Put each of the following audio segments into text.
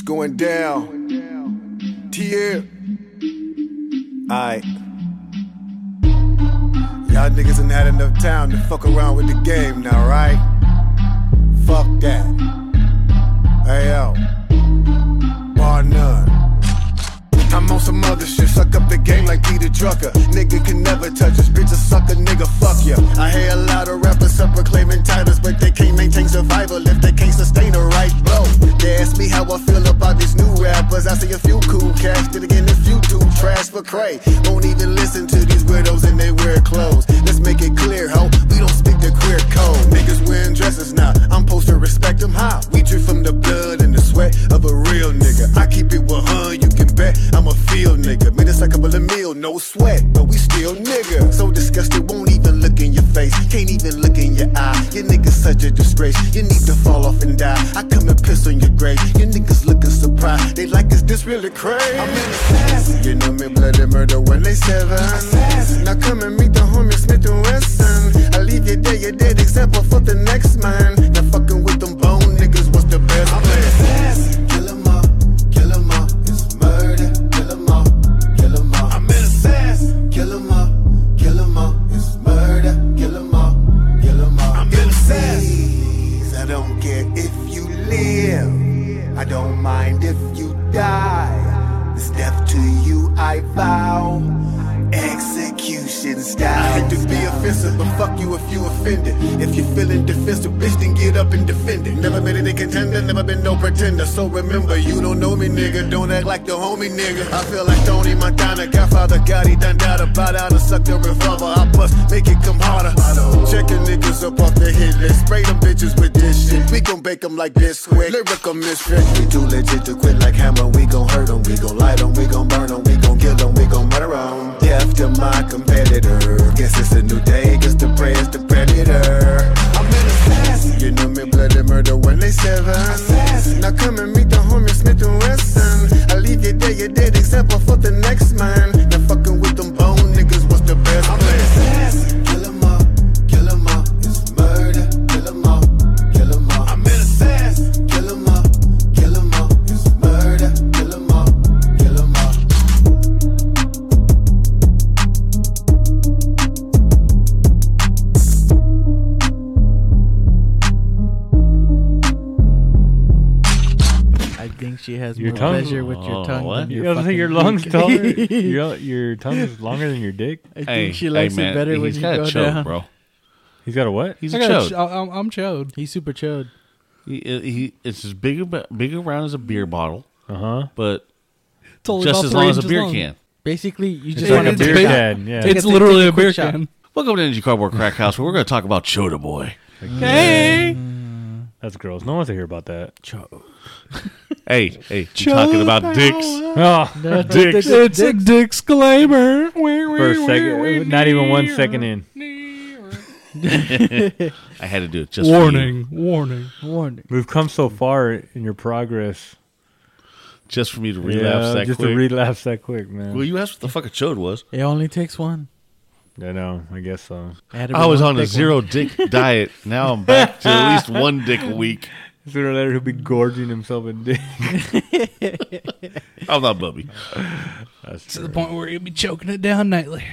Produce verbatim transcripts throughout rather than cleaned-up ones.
It's going down. T-Air. Alright. Y'all niggas ain't had enough time to fuck around with the game now, right? Fuck that. Hey yo. Bar none. I'm on some other shit, suck up the game like Peter Drucker. Nigga can never touch us, bitch a sucker, nigga, fuck ya. I hear a lot of rappers up proclaiming titles, but they can't maintain survival if they can't sustain a right blow. They ask me how I feel about these new rappers. I see a few cool cats, then again a few too trash for cray. Won't even listen to these weirdos in they weird clothes. Let's make it clear, ho, we don't speak the queer code. Niggas wearing dresses now, I'm supposed to respect them, how? We drip from the blood and the sweat of a real nigga. I keep it one hundred, you can bet I'm a field nigga. Made us a couple of meal, no sweat, but we still nigga. So disgusted, won't even look in your face, can't even look in your eye. Your niggas such a disgrace, you need to fall off and die. I come and piss on your grave, you niggas looking surprised. They like, is this really crazy? I'm an assassin. You know me, bloody murder when they seven. Assassin. Now come and meet the homie Smith and Wesson. I leave you there, you're dead, example for the next man. Now fucking with them bone niggas, what's the best? I'm an assassin. Kill 'em all, kill 'em all, it's murder. Kill 'em all, kill 'em all. I'm an assassin. Kill 'em all, kill 'em all, it's murder. Kill 'em all, kill 'em all. I'm an assassin. I don't care if you live, I don't mind if you die. This death to you I vow. Execution style. I hate to be offensive, but fuck you if you offended. If you feeling defensive, bitch, then get up and defend it. Never been a contender, never been no pretender. So remember, you don't know me, nigga. Don't act like the homie, nigga. I feel like Tony Montana, Godfather Gotti, done died about out and suck the revolver. I bust, make it come harder. Checking niggas up off the hit list. Spray them bitches with this shit. We gon' bake them like this quick. Lyrical misfit. We too legit to quit like Hammer. We gon' hurt them, we gon' light them, we gon' burn them, we gon' kill them, we gon' murder them. Death to my competitor. Guess it's a new day, guess the prey is the predator. I'm an assassin. You know me, bloody murder when they seven. Assassin. Now come and meet the homie Smith and Wesson. I leave you there, you're dead, example for the next man. Now fucking with them bone niggas, what's the best? I'm an assassin. Kill 'em all, kill 'em all, it's murder. Kill 'em all, kill 'em all. I'm an assassin. Kill 'em all, kill 'em all, it's murder. Kill 'em all, kill 'em all. I think she has Your more tongue- pleasure with your Oh, tongue what? than You your don't think fucking your lungs dick. taller? your, your tongue is longer than your dick? I think Hey, she likes hey, man, it better when he's you got go a chode, down. bro. He's got a what? He's I a got chode. a ch- I'm, I'm chode. He's super chode. He, he, it's as big, ab- big around as a beer bottle, Uh huh. but It's only just about as three long as a inches beer long. can. Basically, you It's just like a it's beer big. can. Yeah. Take It's a- literally take a a beer quick shot. can. Welcome to Energy Cardboard Crack House, where we're going to talk about Chota Boy. Hey, That's gross. No one wants to hear about that. Hey, hey, you talking about dicks? Oh, dicks. it's a disclaimer. First second, not even one second in. I had to do it just Warning, warning. warning. We've come so far in your progress. for you. Just for me to relapse Yeah, that just quick. to relapse that quick, man. well, you asked what the fuck a chode was. It only takes one. I know. I guess so. It had to be I was one on a thick zero one. dick diet. Now I'm back to at least one dick a week. Sooner or later, he'll be gorging himself in dick. I'm not Bubby. That's To the true. point where you'll be choking it down nightly.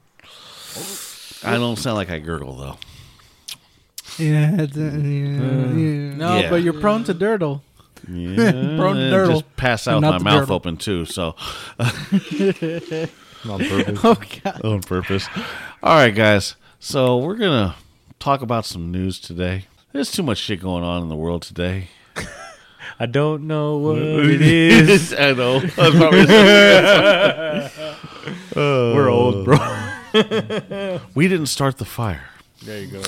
I don't sound like I gurgle, though. Yeah, it's, uh, yeah, yeah. No, Yeah. but you're prone to dirtle. Yeah, Prone to and dirtle. just pass out with Not my the mouth dirtle. open, too, so On purpose. Oh God. on purpose. All right, guys. So we're going to talk about some news today. There's too much shit going on in the world today. I don't know what it is. I know. That's probably We're old, bro. we didn't start the fire. There you go.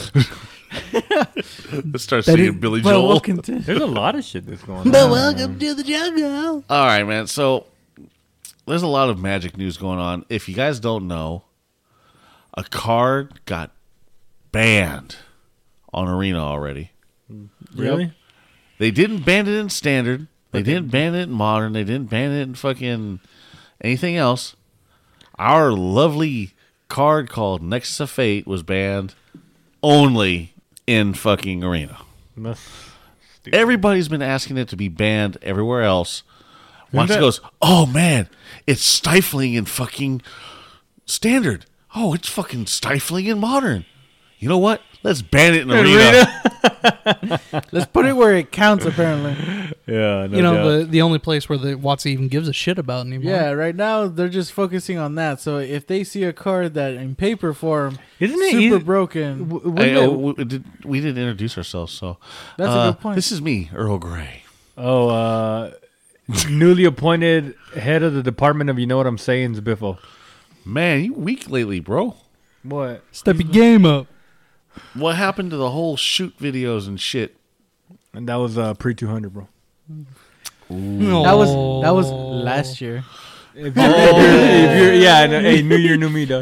Let's start That singing is- Billy Well, Joel. welcome to. There's a lot of shit that's going on. But welcome to the jungle. All right, man. So there's a lot of magic news going on. If you guys don't know, a card got banned on Arena already. Really? They didn't ban it in Standard. They didn't ban it in Modern. They didn't ban it in fucking anything else. Our lovely card called Nexus of Fate was banned only in fucking Arena. That's stupid. Everybody's been asking it to be banned everywhere else. Watch that- goes, oh man, it's stifling in fucking standard. Oh, it's fucking stifling in modern. You know what? Let's ban it in arena. Let's put it where it counts, apparently. Yeah, no you know, doubt. the the only place where the Watson even gives a shit about anymore. Yeah, right now they're just focusing on that. So if they see a card that in paper form Isn't it super easy- broken, W- wouldn't Hey, it- oh, we, did, we didn't introduce ourselves, so That's a uh, good point. This is me, Earl Grey. oh, uh, newly appointed head of the Department of You Know What I'm Saying, Biffo. Man, you weak lately, bro. What? Step your game up. What happened to the whole shoot videos and shit? And that was uh, pre two hundred, bro. that was that was last year. If you're, if you're, yeah, I know. Hey, new year, new me, dog.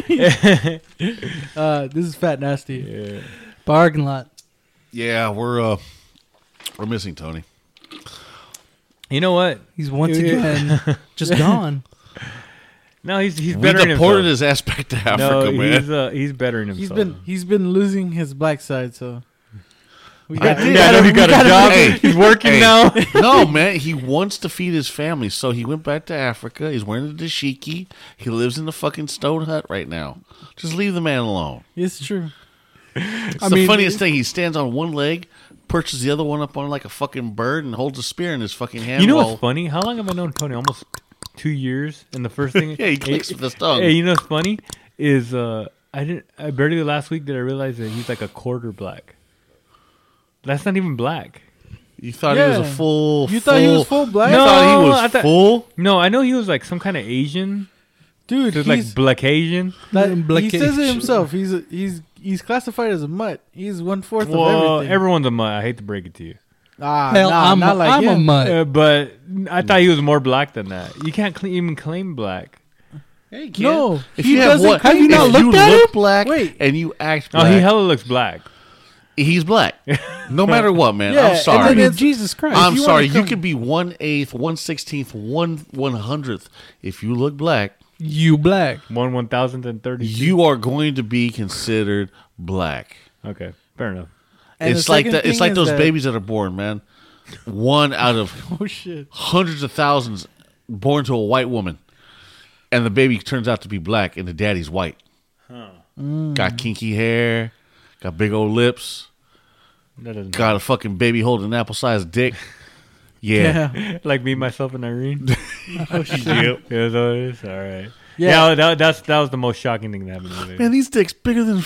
Uh, this is Fat Nasty. Yeah. Bargain lot. Yeah, we're uh, we're missing Tony. You know what? He's once Yeah. again just gone. No, he's he's We bettering deported himself. his ass back to Africa, no, man. he's uh, he's bettering himself. He's been he's been losing his black side. So we I got, did. we yeah, I know gotta- he we got a gotta- job. Hey, he's working hey. now. No, man, he wants to feed his family, so he went back to Africa. He's wearing a dashiki. He lives in the fucking stone hut right now. Just leave the man alone. It's true. It's I the mean, funniest thing. He stands on one leg, perches the other one up on like a fucking bird, and holds a spear in his fucking hand. You know while- what's funny? How long have I known Tony? Almost two years. And the first thing, Yeah, he clicks with his tongue. Hey, you know what's funny is uh, I didn't. I barely last week did I realize that he's like a quarter black. That's not even black. You thought he was a Yeah. full. You thought he was full black? You No, thought he was I thought- full. No, I know he was like some kind of Asian, Dude, so like he's, black Asian. that, he Blackation. says it himself. He's a, he's he's classified as a mutt. He's one fourth of Well, everything. everyone's a mutt. I hate to break it to you, ah, Hell, nah, I'm, not a, like I'm a him. mutt. uh, but I thought he was more black than that. You can't cl- even claim black. Hey, kid. No, If he you have doesn't what? claim If it. not you looked at look him? black Wait. and you act Oh, black, he hella looks black. he's black. No matter what, man. Yeah, I'm and sorry. I then mean, it's- Jesus Christ. I'm you wanna sorry. You come- could be one eighth, one sixteenth, one one hundredth. If you look black, you black. One one thousandth and thirty. you are going to be considered black. Okay, fair enough. And it's the like second that. It's thing like is those that- babies that are born, man. One out of Oh shit! hundreds of thousands born to a white woman, and the baby turns out to be black, and the daddy's white. Got kinky hair, got big old lips, That doesn't got a fucking baby holding an apple-sized dick. Yeah. Yeah. like me, myself, and Irene. Oh shit! Yep. Yeah, so it is. All right. Yeah. Yeah, that, that's that was the most shocking thing that happened to me. Man, these dicks bigger than.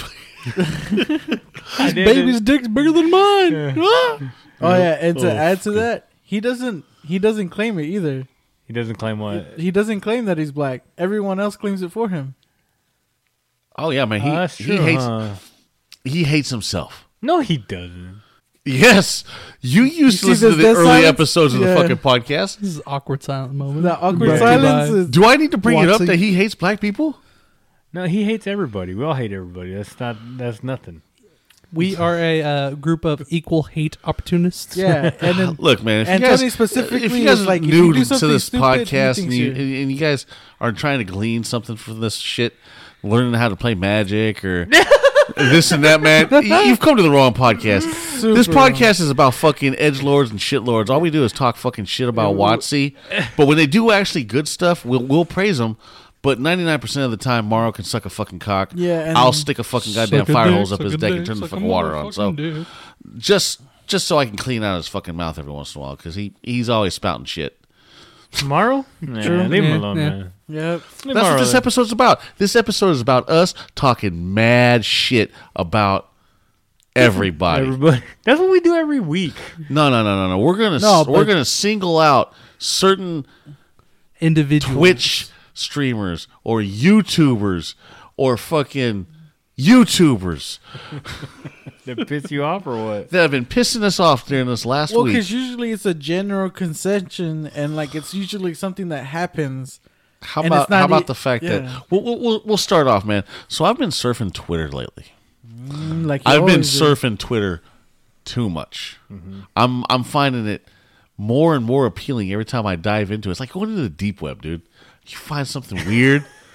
I did Baby's it. dick's bigger than mine. Yeah. Oh yeah, and to Oh, add to that, he doesn't he doesn't claim it either. He doesn't claim what. He doesn't claim that he's black. Everyone else claims it for him. Oh yeah, man. He Oh, that's he true. hates huh? he hates himself. No, he doesn't. Yes, you used to see listen to this the dead early silence? episode of the Yeah. fucking podcast. This is an awkward silent moment. That awkward Brought to you silence by- is Do I need to bring it up Watson. that he hates black people? No, he hates everybody. We all hate everybody. That's not. That's nothing. We are a uh, group of equal hate opportunists. yeah, and then Look, man. If And you guys, Tony specifically if you guys is are like, if new you do to something this stupid, he podcast and thinks you, you're- and you guys are trying to glean something from this shit, learning how to play magic or this and that, man, you- you've come to the wrong podcast. This Super wrong. podcast is about fucking edgelords and shitlords. All we do is talk fucking shit about Watsy. But when they do actually good stuff, we'll we'll praise them. But ninety-nine percent of the time, Morrow can suck a fucking cock. Yeah, and- I'll stick a fucking goddamn Suck a fire dick, hose up suck his a dick dick, and turn the suck a fucking water on. So motherfucking dick. just just so I can clean out his fucking mouth every once in a while because he, he's always spouting shit. Tomorrow? Nah, True. leave him Yeah, alone, yeah. man. Yep. Leave That's Morrow what this alone. episode's about. This episode is about us talking mad shit about everybody. Everybody. That's what we do every week. No, no, no, no, no. We're gonna No, we're but- gonna single out certain Individual. Twitch streamers or YouTubers or fucking YouTubers That piss you off or what? that have been pissing us off during this last Well, week. because usually it's a general consension, and like it's usually something that happens. How and about it's not how about e- the fact yeah. that we'll, we'll we'll we'll start off, man. So I've been surfing Twitter lately. Mm, Like you I've been always do. surfing Twitter too much. I'm I'm finding it more and more appealing every time I dive into it. It's like going into the deep web, dude. You find something weird,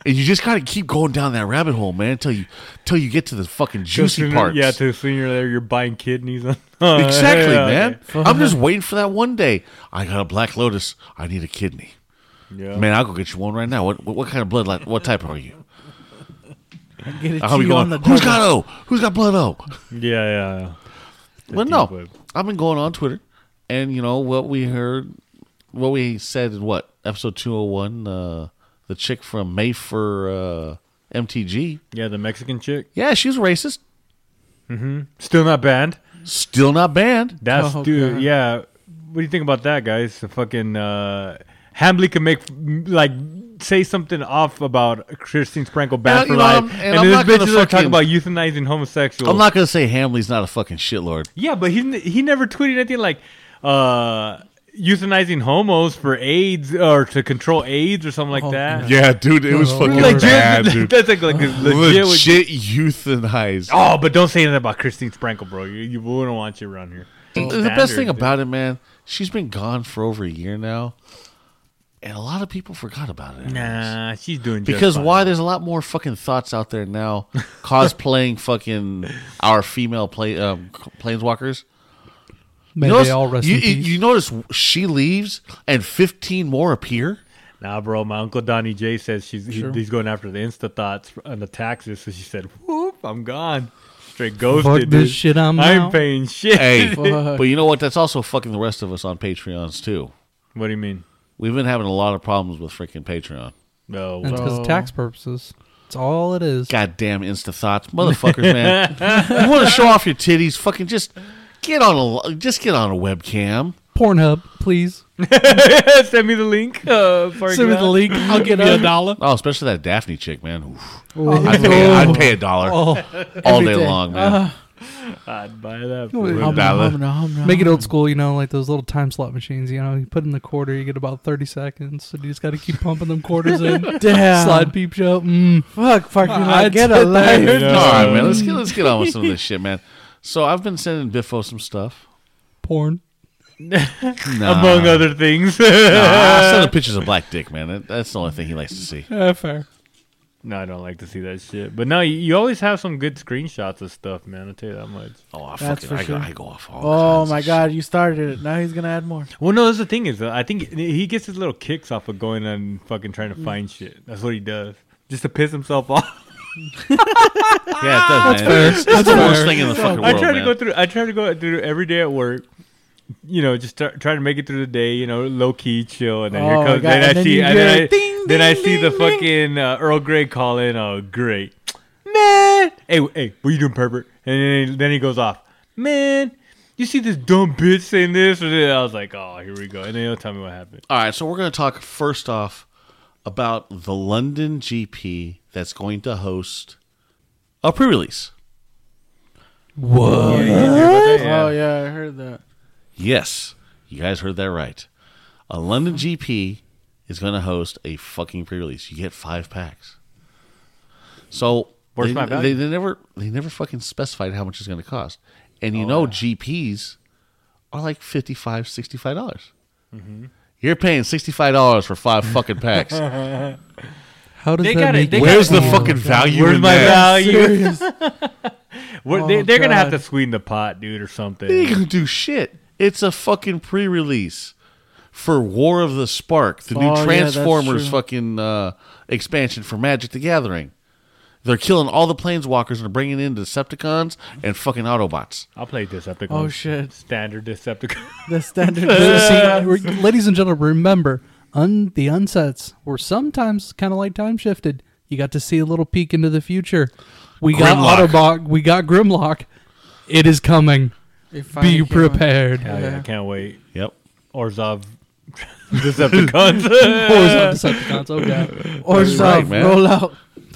And you just gotta keep going down that rabbit hole, man, until you till you get to the fucking juicy Sooner- parts. Yeah, to sooner there you're buying kidneys. Exactly, Yeah, man. okay. I'm just waiting for that one day. I got a Black Lotus. I need a kidney. Yeah. Man, I'll go get you one right now. What what, what kind of blood? Like, what type are you? Get it I'll be to you going. on the Who's double. got O? Who's got blood O? Yeah, yeah. yeah. The Well, deep no. web. I've been going on Twitter, and you know what we heard, what we said in what episode two oh one. Uh, the chick from Mayfair uh, M T G. Yeah, the Mexican chick. Yeah, she's racist. Still not banned. Still not banned. That's Oh, dude. God. Yeah. What do you think about that, guys? The fucking uh, Hambly can make like say something off about Christine Sprinkle banned And, for you know, life, I'm- and and, I'm then not this gonna bitches are talking fucking- about euthanizing homosexuals. I'm not gonna say Hamley's not a fucking shitlord. Yeah, but he he never tweeted anything like uh, euthanizing homos for AIDS or to control AIDS or something like Oh, that. Yeah, dude, it was fucking Like, bad, legit, dude. that's like, like a legit. Legit euthanized. Oh, but don't say anything about Christine Sprinkle, bro. You, you wouldn't want you around here. The best thing about it, man, she's been gone for over a year now, and a lot of people forgot about it. Nah, she's doing just Because fine. why? There's a lot more fucking thoughts out there now, cosplaying fucking our female play um, planeswalkers. May You they notice, all rest you, in peace. you notice she leaves and fifteen more appear. Nah, bro. My uncle Donnie J says she's he- Sure. he's going after the Insta thoughts on the taxes. So she said, "Whoop, I'm gone." Straight ghosted. Fuck this dude. shit, I'm I ain't out. paying shit. Hey, Fuck. but you know what? That's also fucking the rest of us on Patreons too. What do you mean? We've been having a lot of problems with freaking Patreon. No. That's because Bro. of tax purposes. That's all it is. Goddamn Insta thoughts, motherfuckers, man. You want to show off your titties? Fucking just get on a just get on a webcam. Pornhub, please. Send me the link. Uh, for Send me the link. I'll give you a dollar. Oh, especially that Daphne chick, man. Oof. Oh, I'd pay, I'd pay a dollar Oh, all every day day. long, man. I'd buy that. Oh, For yeah. real. Humna, dollar. humna, humna, make it humna. old school, you know, like those little time slot machines. You know, you put in the quarter, you get about thirty seconds, and you just got to keep pumping them quarters in. Damn. Slide peep show. Mm. Fuck, parking lot. I'd Get a sit life. there. Yeah. All right, man. Let's get let's get on with some of this shit, man. So I've been sending Biffo some stuff. Porn. Nah. Among other things. Nah, I send him pictures of black dick, man. That- That's the only thing he likes to see. Yeah, fair. No, I don't like to see that shit. But no, you, you always have some good screenshots of stuff, man. I'll tell you that much. Oh, I That's fucking for I, sure. go, I go off all Oh kinds my of god, shit. you started it. Now he's gonna add more. Well, no, that's the thing is, uh, I think he gets his little kicks off of going and fucking trying to find shit. That's what he does, just to piss himself off. Yeah, it does, man. It's, it's the worst thing in the fucking I world, try man. to go through. I try to go through every day at work. You know, just start, try to make it through the day. You know, low key, chill, and then Oh, here my comes. God, Then and I then see, you and then hear I, ding, then I ding, see the ding, fucking uh, Earl Grey call in. Oh, great, man! Hey, hey, what you doing, pervert? And then he, then he goes off, man. You see this dumb bitch saying this or this? I was like, oh, here we go. And then he'll tell me what happened. All right, so we're going to talk first off about the London G P that's going to host a pre-release. Whoa. Yeah, you hear about that? Yeah. Oh yeah, I heard that. Yes, you guys heard that right. A London G P is going to host a fucking pre-release. You get five packs. So Where's they, my they, value? they never they never fucking specified how much it's going to cost. And you know G Ps are like fifty-five dollars, sixty-five dollars. You're paying sixty-five dollars for five fucking packs. How does They that got it. make They you got Where's the feel? fucking value Where's in my that? value? Serious. We're, Oh, they, they're gonna have God. to sweeten the pot, dude, or something. They ain't gonna do shit. It's a fucking pre-release for War of the Spark, the Oh, new yeah, that's Transformers true. fucking uh, expansion for Magic the Gathering. They're killing all the Planeswalkers and they're bringing in Decepticons and fucking Autobots. I'll play Decepticons. Oh, shit. Standard Decepticon. The standard. See, re- ladies and gentlemen, remember, un- the unsets were sometimes kind of like time shifted. You got to see a little peek into the future. We got Grimlock. Autobot. We got Grimlock. It is coming. It finally Be came out. prepared. Hell yeah, I Yeah. can't wait. Yep. Orzhov Decepticons. Wars on Decepticons. Oh, God. Or That's some right, man. roll out.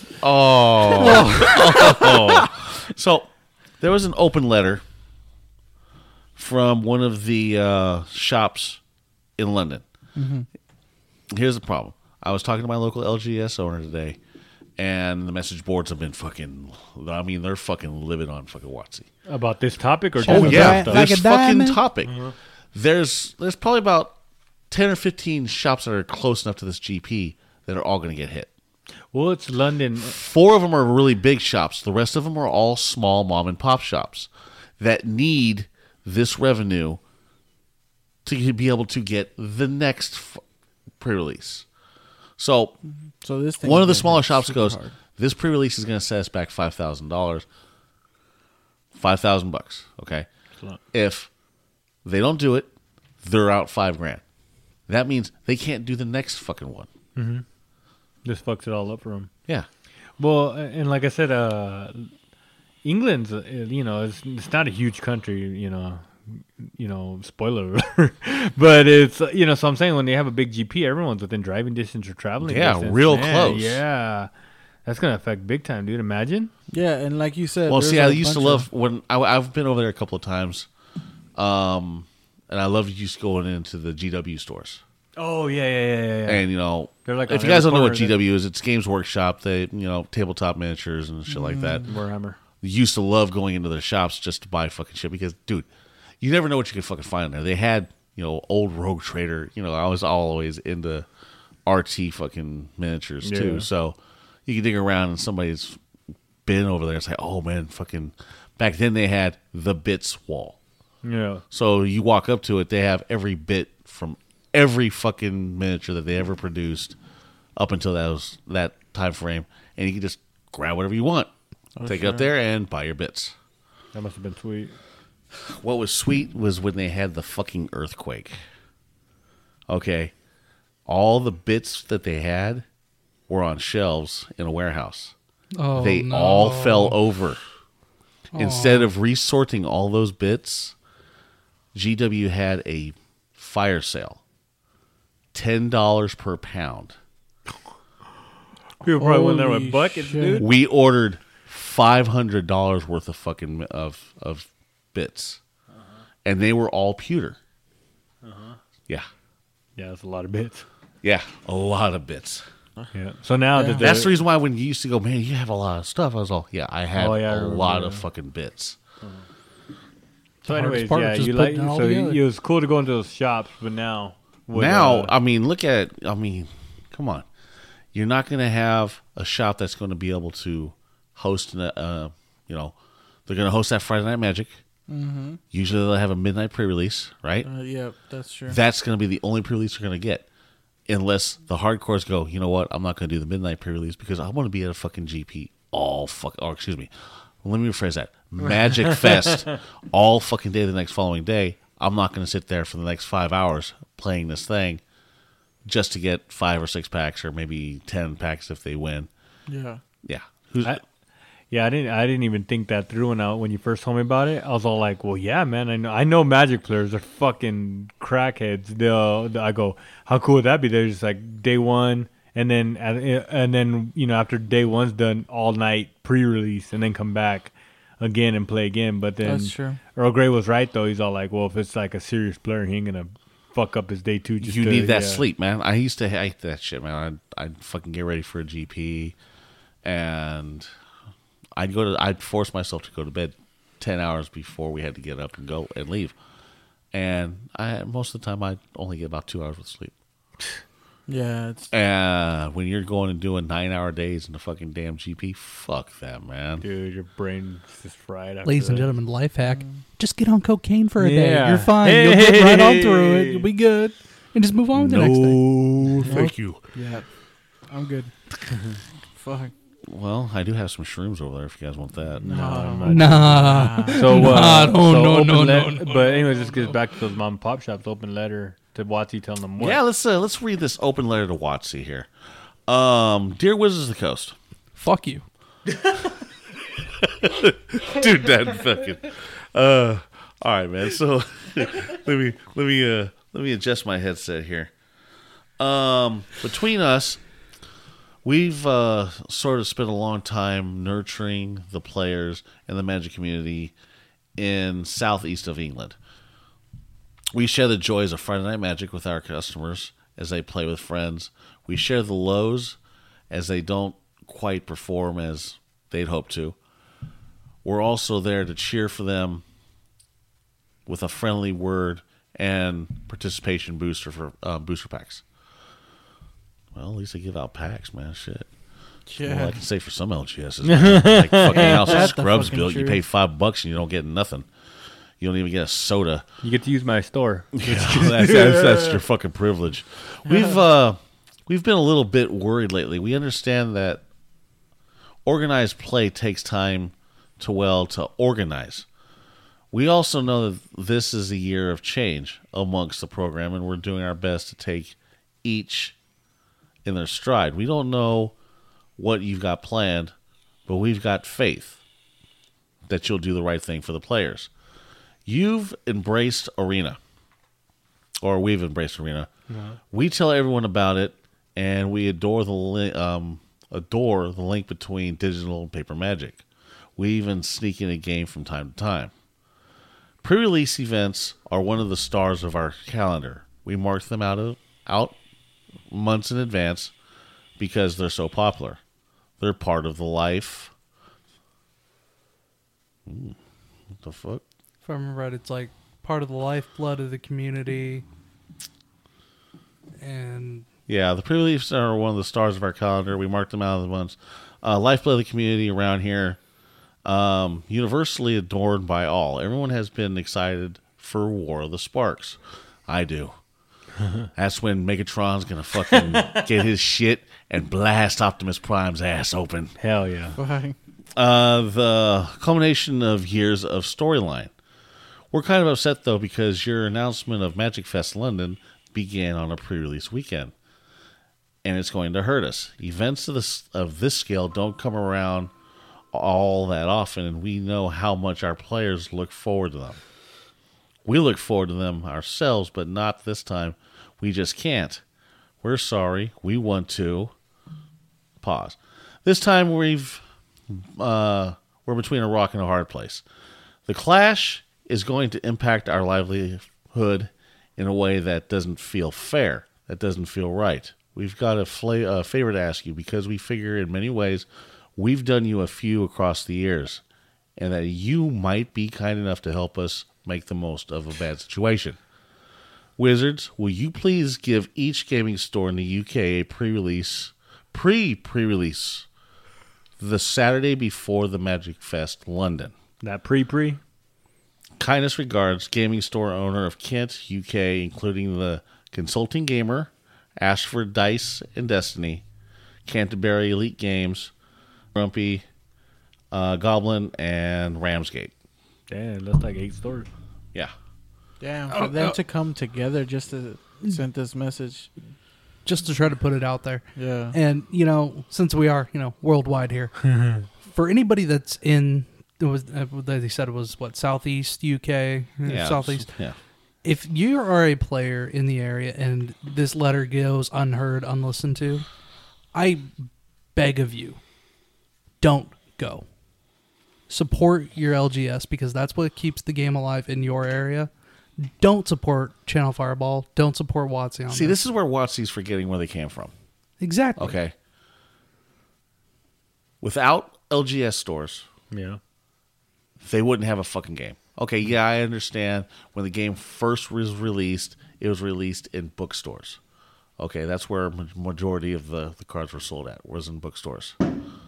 Oh. So there was an open letter from one of the uh, shops in London. Here's the problem. I was talking to my local L G S owner today, and the message boards have been fucking, I mean, they're fucking living on fucking WotC. About this topic or just Oh Like a yeah, di- this like a fucking diamond? topic. There's there's probably about ten or fifteen shops that are close enough to this G P that are all going to get hit. Well, it's London. Four of them are really big shops. The rest of them are all small mom and pop shops that need this revenue to be able to get the next f- pre-release. So, So this thing one of the is smaller gonna be shops super goes, hard. this pre-release is going to set us back five thousand dollars. five thousand bucks, okay? If they don't do it, they're out five grand. That means they can't do the next fucking one. Mm-hmm. Just fucks it all up for them. Yeah. Well, and like I said, uh, England's, uh, you know, it's, it's not a huge country, you know, you know, spoiler alert. But it's, uh, you know, so I'm saying when they have a big G P, everyone's within driving distance or traveling Yeah, distance. real Man, close. Yeah. That's going to affect big time, dude. Imagine. Yeah, and like you said, Well, there's see, a I used to bunch love of- when I, I've been over there a couple of times, um, and I love just going into the G W stores. Oh, yeah, yeah, yeah, yeah. yeah. And you know, They're like if on you guys every don't know what corner, G W is, it's Games Workshop. They, you know, tabletop miniatures and shit like that. Warhammer. Used to love going into their shops just to buy fucking shit because, dude, you never know what you could fucking find in there. They had, you know, old Rogue Trader. You know, I was always into R T fucking miniatures Yeah. too. So you can dig around and somebody's been over there and say, oh man, fucking. Back then they had the bits wall. Yeah. So you walk up to it, they have every bit from every fucking miniature that they ever produced up until that was that time frame, and you can just grab whatever you want, take it up there, and buy your bits. That must have been sweet. What was sweet was when they had the fucking earthquake. Okay, all the bits that they had were on shelves in a warehouse. Oh, they no. all fell over. Instead of resorting all those bits, G W had a fire sale. ten dollars per pound. People probably went there Holy with buckets, shit. dude. We ordered five hundred dollars worth of fucking of of bits. And they were all pewter. Yeah. Yeah, that's a lot of bits. Yeah, a lot of bits. Yeah. So now Yeah. did That's the the, reason why when you used to go, man, you have a lot of stuff. I was all, yeah, I had Oh, yeah, I a remember, lot yeah. of fucking bits. so The hardest anyways, part yeah, is just you like putting it all so together. it was cool to go into those shops, but now with, now, uh, I mean, look at, I mean, come on. You're not going to have a shop that's going to be able to host, an, uh, you know, they're going to host that Friday Night Magic. Mhm. Usually they'll have a midnight pre-release, right? Uh, yeah, that's true. That's going to be the only pre-release they're going to get. Unless the hardcores go, you know what, I'm not going to do the midnight pre-release because I want to be at a fucking G P all fuck, or excuse me, let me rephrase that. Magic Fest all fucking day the next following day. I'm not going to sit there for the next five hours playing this thing just to get five or six packs or maybe ten packs if they win. Yeah. Yeah. Who's, I, yeah, I didn't. I didn't even think that through when I, when you first told me about it. I was all like, "Well, yeah, man. I know. I know Magic players are fucking crackheads." They'll, I go, "How cool would that be?" They're just like day one, and then and then you know after day one's done, all night pre-release, and then come back again and play again. But then That's true. Earl Grey was right though. He's all like, "Well, if it's like a serious player, he ain't gonna fuck up his day two." Just you to, need that yeah. sleep, man. I used to hate that shit, man. I'd, I'd fucking get ready for a G P, and I'd go to. I'd force myself to go to bed ten hours before we had to get up and go and leave. And I most of the time I only get about two hours of sleep. Yeah, it's And when you're going and doing nine hour days in the fucking damn G P, fuck that, man. Dude, your brain's just fried. After Ladies and that. gentlemen, life hack. Just get on cocaine for a day. Yeah. You're fine. You'll get right on through it. Hey. You'll be good. And just move on with the next thing. No, thank you. yeah. I'm good. Fuck. Well, I do have some shrooms over there if you guys want that. No, I'm not. Nah. So, Nah, uh, no, so no, open no, let- no, no, But anyways, this gets back to those mom and pop shops. Open letter to Watsy telling them what. Yeah, let's uh, let's read this open letter to Watsy here. Um, Dear Wizards of the Coast, Fuck you. dude, that fucking. Uh, all right, man. So let me let me uh let me adjust my headset here. Um, between us, we've uh sort of spent a long time nurturing the players and the Magic community in southeast of England. We share the joys of Friday Night Magic with our customers as they play with friends. We share the lows as they don't quite perform as they'd hope to. We're also there to cheer for them with a friendly word and participation booster for uh, booster packs. Well, at least they give out packs, man. Shit. Yeah. Well, I can say for some L G Ss, man. Like fucking House of That's the Scrubs fucking built. You truth. pay five bucks and you don't get nothing. You don't even get a soda. You get to use my store. Yeah, that's, that's, that's your fucking privilege. We've uh, we've been a little bit worried lately. We understand that organized play takes time to well to organize. We also know that this is a year of change amongst the program, and we're doing our best to take each in their stride. We don't know what you've got planned, but we've got faith that you'll do the right thing for the players. You've embraced Arena, or we've embraced Arena. Uh-huh. We tell everyone about it, and we adore the li- um, adore the link between digital and paper magic. We even sneak in a game from time to time. Pre-release events are one of the stars of our calendar. We mark them out of, out months in advance because they're so popular. They're part of the life. Hmm, what the fuck? If I remember right, it's like part of the lifeblood of the community. And Yeah, the pre-releases are one of the stars of our calendar. We mark them out of the months. Uh, lifeblood of the community around here. Um, universally adored by all. Everyone has been excited for War of the Sparks. I do. That's when Megatron's gonna fucking get his shit and blast Optimus Prime's ass open. Hell yeah. Why? Uh, the culmination of years of storyline. We're kind of upset though because your announcement of Magic Fest London began on a pre-release weekend, and it's going to hurt us. Events of this of this scale don't come around all that often, and we know how much our players look forward to them. We look forward to them ourselves, but not this time. We just can't. We're sorry. We want to. Pause. This time we've uh, we're between a rock and a hard place. The clash is going to impact our livelihood in a way that doesn't feel fair, that doesn't feel right. We've got a, fla- a favor to ask you because we figure in many ways we've done you a few across the years, and that you might be kind enough to help us make the most of a bad situation. Wizards, will you please give each gaming store in the U K a pre-release, pre-pre-release, the Saturday before the Magic Fest London? That pre-pre? Kindest regards, gaming store owner of Kent, U K, including the Consulting Gamer, Ashford Dice and Destiny, Canterbury Elite Games, Grumpy, uh, Goblin, and Ramsgate. Damn, that's like eight stores. Yeah. Damn, Oh, for them oh. to come together just to send this message. just to try to put it out there. Yeah. And, you know, since we are, you know, worldwide here, for anybody that's in, it was, uh, they said it was, what, Southeast U K? Yeah. Southeast. Yeah. If you are a player in the area and this letter goes unheard, unlistened to, I beg of you, don't go. Support your L G S because that's what keeps the game alive in your area. Don't support Channel Fireball. Don't support WotC on See, this. this is where WotC's forgetting where they came from. Exactly. Okay. Without L G S stores, Yeah. they wouldn't have a fucking game. Okay, yeah, I understand. When the game first was released, it was released in bookstores. Okay, that's where ma- majority of the, the cards were sold at, was in bookstores.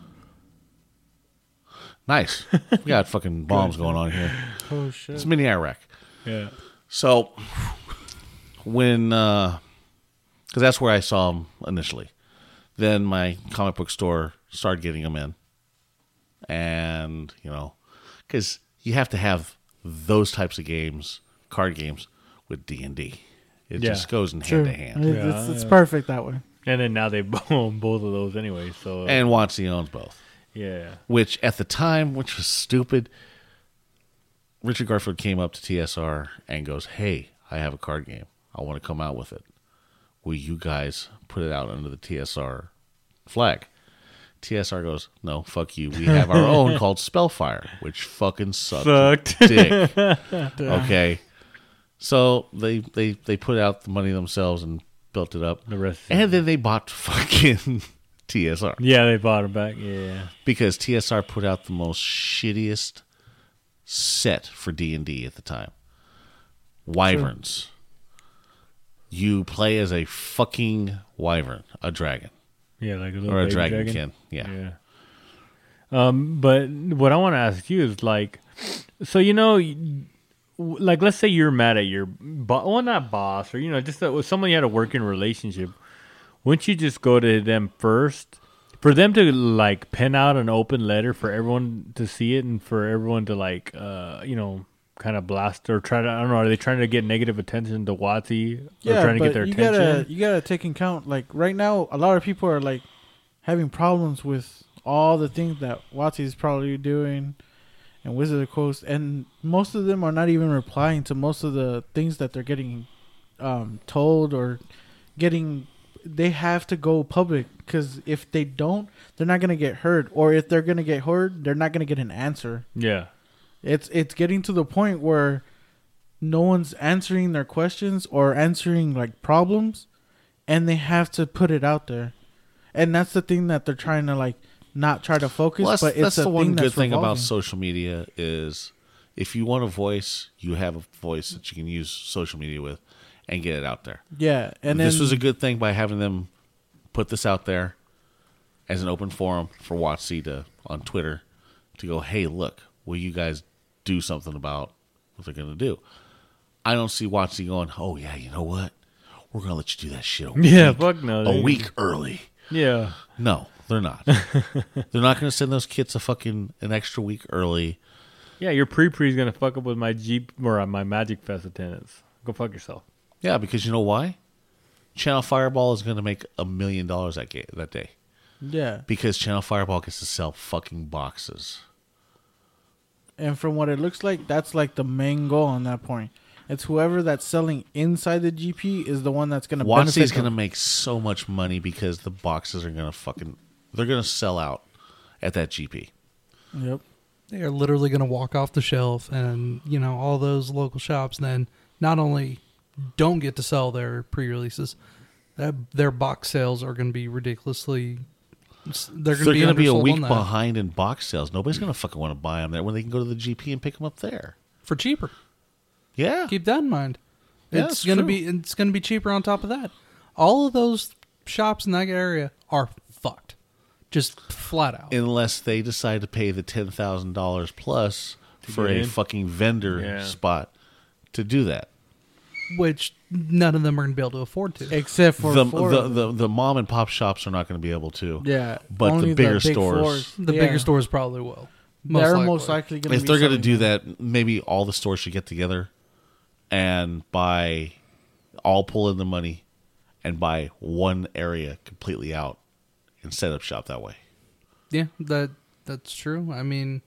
Nice. We got fucking bombs going on here. Oh, shit. It's mini Iraq. Yeah. So, when, uh, because that's where I saw them initially. Then my comic book store started getting them in. And, you know, because you have to have those types of games, card games, with D and D. It Yeah. just goes in True. hand to hand. It- Yeah, it's, it's yeah. perfect that way. And then now they own both of those anyway. So And WotC owns both. yeah. Which, at the time, which was stupid, Richard Garfield came up to T S R and goes, hey, I have a card game. I want to come out with it. Will you guys put it out under the T S R flag? T S R goes, no, fuck you. We have our own called Spellfire, which fucking sucked. Sucked. Dick. Okay. So they, they, they put out the money themselves and built it up. The rest. And then they bought fucking T S R. Yeah, they bought them back. Yeah. Because T S R put out the most shittiest set for D and D at the time. Wyverns. You play as a fucking wyvern, a dragon. Yeah, like a little or a baby dragon, dragon. can. Yeah. Yeah. Um, but what I want to ask you is like, so you know, y- w- like let's say you're mad at your, bo- well, not boss, or you know, just that with someone you had a working relationship. Wouldn't you just go to them first, for them to like pen out an open letter for everyone to see it, and for everyone to like, uh, you know, kind of blast or try to, I don't know, are they trying to get negative attention to Watsy, or Yeah, trying to but get their you attention? gotta you gotta take in count. Like right now, a lot of people are like having problems with all the things that Watsy is probably doing, and Wizard of the Coast, and most of them are not even replying to most of the things that they're getting um, told or getting. They have to go public because if they don't, they're not gonna get heard, or if they're gonna get heard, they're not gonna get an answer. Yeah. It's it's getting to the point where no one's answering their questions or answering like problems, and they have to put it out there, and that's the thing that they're trying to like not try to focus. Well, that's but it's that's a the one thing good that's thing about revolving. social media is if you want a voice, you have a voice that you can use social media with and get it out there. Yeah, and this then, was a good thing by having them put this out there as an open forum for Watsy to on Twitter to go, hey, look, will you guys do something about what they're going to do? I don't see Watsy going, oh, yeah, you know what? We're going to let you do that shit a Yeah, week, fuck no. a they- week early. Yeah. No, they're not. They're not going to send those kids a fucking an extra week early. Yeah, your pre-pre is going to fuck up with my Jeep or uh, my Magic Fest attendance. Go fuck yourself. Yeah, because you know why? Channel Fireball is going to make a million dollars that ga- that day yeah, because Channel Fireball gets to sell fucking boxes. and from what it looks like, that's like the main goal on that point. It's whoever that's selling inside the G P is the one that's gonna benefit. Watsy's going to them. make so much money because the boxes are going to fucking they're going to sell out at that G P. Yep. They are literally going to walk off the shelf, and you know all those local shops then not only don't get to sell their pre-releases, that their box sales are going to be ridiculously. They're going to They're be, going to be a undersold week on that behind in box sales. Nobody's going to fucking want to buy them there when they can go to the G P and pick them up there. for cheaper. Yeah. Keep that in mind. Yeah, it's that's going to true. be it's going to be cheaper on top of that. All of those shops in that area are fucked, just flat out. Unless they decide to pay the ten thousand dollars plus for get a in? fucking vendor Yeah. spot to do that. Which none of them are going to be able to afford to. Except for The, four the, of them. the, the mom and pop shops are not going to be able to. yeah, but the only bigger big stores- fours. The Yeah. bigger stores probably will. Most They're likely. most likely going to. If they're going to do that, maybe all the stores should get together and buy, all pull in the money and buy one area completely out and set up shop that way. Yeah, that that's true. I mean,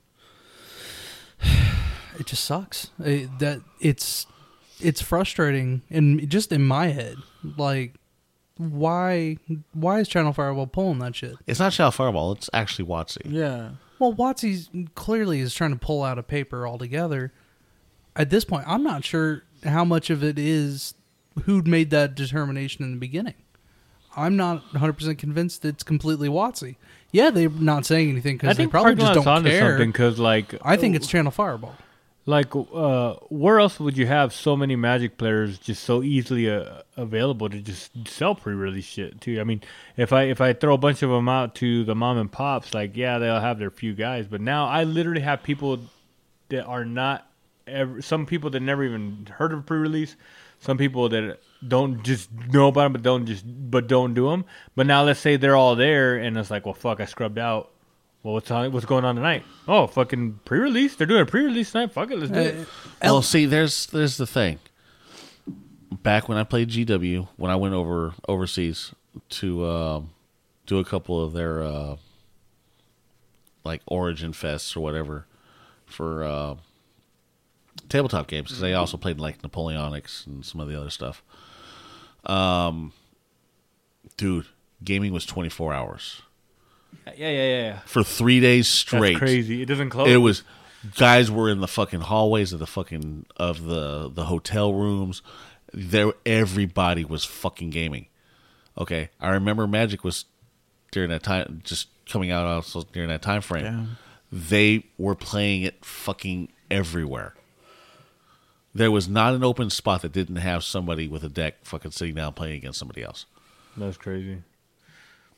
it just sucks. It, that it's it's frustrating, and just in my head, like, why why is Channel Fireball pulling that shit? It's not Channel Fireball. It's actually Watsy. Yeah. Well, Watsy clearly is trying to pull out a paper altogether. At this point, I'm not sure how much of it is who'd made that determination in the beginning. I'm not one hundred percent convinced it's completely Watsy. Yeah, they're not saying anything I because they think probably Parking just Lot's don't onto care. something because, like, I think it's Channel Fireball. like uh, where else would you have so many Magic players just so easily uh, available to just sell pre-release shit too? I mean, if I if I throw a bunch of them out to the mom and pops, like yeah, they'll have their few guys, but now I literally have people that are not ever. Some people that never even heard of pre-release. Some people that don't just know about them, but don't just but don't do them. But now let's say they're all there, and it's like, well, fuck, I scrubbed out. Well, what's on, what's going on tonight? Oh, fucking pre-release. They're doing a pre-release tonight. Fuck it, let's do it. Well, see, there's there's the thing. Back when I played G W, when I went over overseas to uh, do a couple of their uh, like Origin Fests or whatever for uh, tabletop games, because they also played like Napoleonics and some of the other stuff. Um, dude, gaming was twenty-four hours Yeah, yeah, yeah. yeah. for three days straight. That's crazy. It doesn't close. It was guys were in the fucking hallways of the fucking of the the hotel rooms. There, everybody was fucking gaming. Okay, I remember Magic was during that time, just coming out also during that time frame. Yeah. They were playing it fucking everywhere. There was not an open spot that didn't have somebody with a deck fucking sitting down playing against somebody else. That's crazy.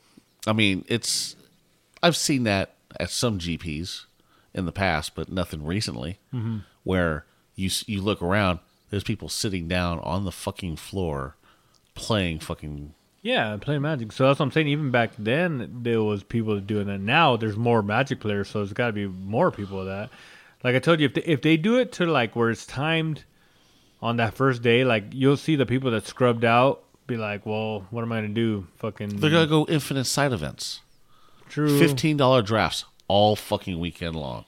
I mean, it's I've seen that at some G Ps in the past, but nothing recently. Mm-hmm. Where you s- you look around, there's people sitting down on the fucking floor playing fucking. Yeah, playing Magic. So that's what I'm saying. Even back then, there was people doing that. Now there's more Magic players, so there's got to be more people of that. Like I told you, if they, if they do it to like where it's timed on that first day, like you'll see the people that scrubbed out be like, "Well, what am I gonna do? Fucking." They're gonna go infinite side events, True. fifteen dollar drafts all fucking weekend long.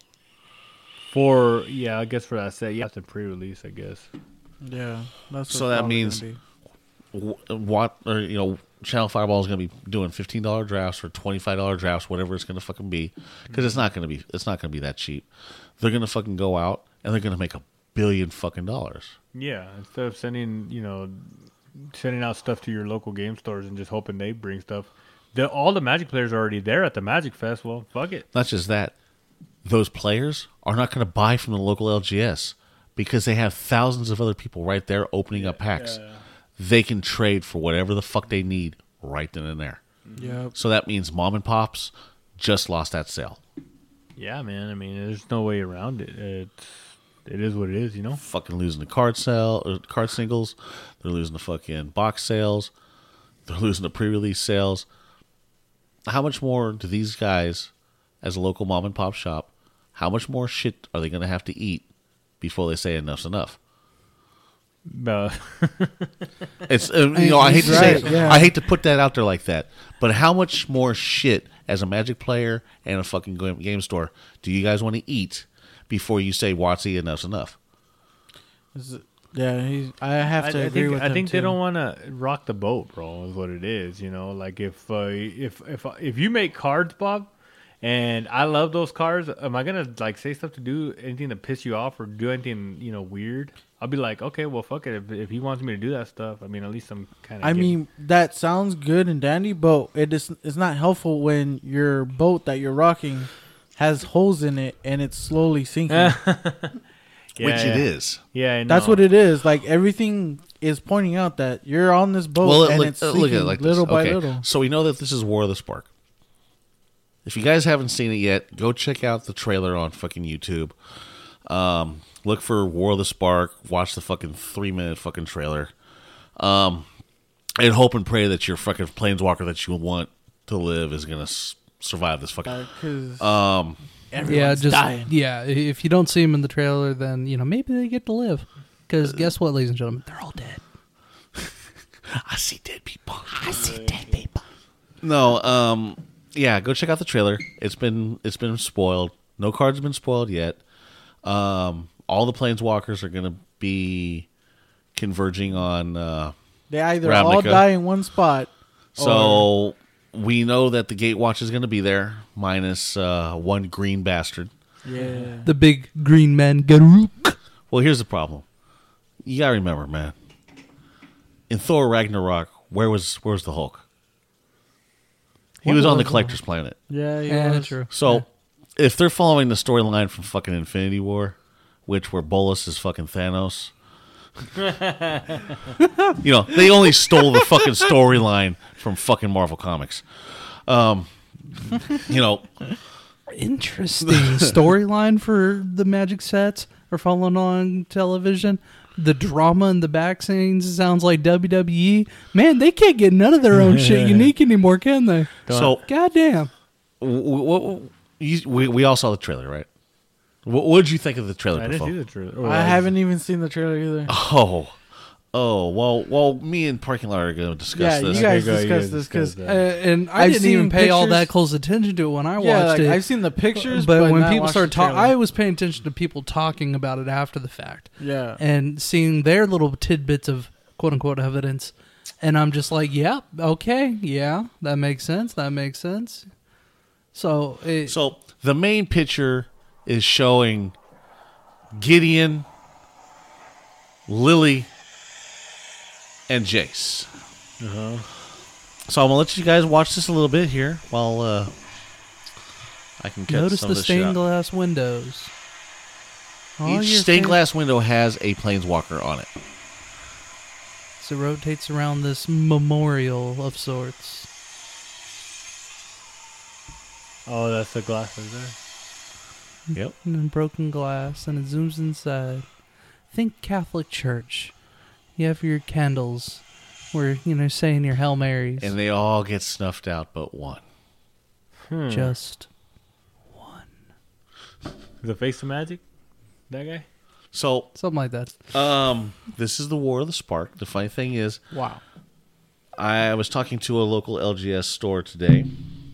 For yeah, I guess for that set, yeah, it's a pre-release, I guess. Yeah, that's So what that probably means- gonna be. What or you know, Channel Fireball is going to be doing fifteen dollar drafts or twenty five dollar drafts, whatever it's going to fucking be, because it's not going to be it's not going to be that cheap. They're going to fucking go out and they're going to make a billion fucking dollars. Yeah, instead of sending you know sending out stuff to your local game stores and just hoping they bring stuff, the all the Magic players are already there at the Magic Fest. Well, fuck it. Not just that, those players are not going to buy from the local L G S because they have thousands of other people right there opening up packs. Yeah. They can trade for whatever the fuck they need right then and there. Yep. So that means mom and pops just lost that sale. Yeah, man. I mean, there's no way around it. It's it is what it is, you know. Fucking losing the card sale or card singles. They're losing the fucking box sales. They're losing the pre-release sales. How much more do these guys, as a local mom and pop shop, how much more shit are they going to have to eat before they say enough's enough? Uh, It's uh, you know I hate to say Right, it. yeah. I hate to put that out there like that, but how much more shit as a Magic player and a fucking game game store do you guys want to eat before you say Watsy enough's enough? Is it- Yeah, he's, I have I, to I agree think with I him think too. they don't want to rock the boat, bro. Is what it is, you know. Like if uh, if if if you make cards, Bob, and I love those cards, am I gonna like say stuff to do anything to piss you off or do anything you know weird? I'll be like, okay, well, fuck it. If, if he wants me to do that stuff, I mean, at least I'm kind of. I mean, that sounds good and dandy, but it is it's not helpful when your boat that you're rocking has holes in it and it's slowly sinking. yeah, Which yeah. it is. Yeah, I know. That's what it is. Like everything is pointing out that you're on this boat Well, and look, it's uh, sinking look at it like little this. by Okay, little. so we know that this is War of the Spark. If you guys haven't seen it yet, go check out the trailer on fucking YouTube. Um, look for War of the Spark. Watch the fucking three minute fucking trailer. Um, and hope and pray that your fucking planeswalker that you want to live is gonna s- survive this fucking. Because Um, Yeah, just dying. yeah. If you don't see them in the trailer, then you know maybe they get to live. Because guess what, ladies and gentlemen, they're all dead. I see dead people. I see dead people. No, um, yeah, go check out the trailer. It's been it's been spoiled. No cards have been spoiled yet. Um, all the planeswalkers are gonna be converging on. Uh, they either all Ravnica. die in one spot. so we know that the Gatewatch is gonna be there, minus uh, one green bastard. Yeah. The big green man Garuk. Well, here's the problem. You gotta remember, man. In Thor Ragnarok, where was where was the Hulk? He What was on was the the collector's planet. Yeah, Yeah, yeah. true. So, if they're following the storyline from fucking Infinity War, which where Bolus is fucking Thanos, you know, they only stole the fucking storyline from fucking Marvel Comics. Um, you know, Interesting storyline for the Magic sets or following on television. The drama in the back scenes sounds like W W E. Man, they can't get none of their own shit unique anymore, can they? so Goddamn. w- w- you, we we all saw the trailer, right? What what did you think of the trailer? I didn't Buffo? see the trailer. Oh, I haven't even seen the trailer either. Oh, oh, well, well, me and Parking Lot are going to discuss Yeah, this. you guys Okay, go, you discuss guys this discuss because Uh, that. and I I've didn't even seen pay all that pictures- close attention to it when I watched yeah, like it. I've seen the pictures, but, but, when not people watched start the talking, trailer. I was paying attention to people talking about it after the fact yeah, and seeing their little tidbits of quote unquote evidence. And I'm just like, yeah, okay, yeah, that makes sense. That makes sense. So, it, So the main picture is showing Gideon, Lily, and Jace. Uh-huh. So I'm gonna let you guys watch this a little bit here while uh, I can cut notice some the of this shit stained out. glass windows. All Each your stained fa- glass window has a planeswalker on it. So it rotates around this memorial of sorts. Oh, that's the glass right there. Yep. And then broken glass, and it zooms inside. Think Catholic Church. You have your candles, where you know saying your Hail Marys. And they all get snuffed out but one. Hmm. Just The face of magic? That guy? So, something like that. um, this is the War of the Spark. The funny thing is, Wow. I was talking to a local L G S store today.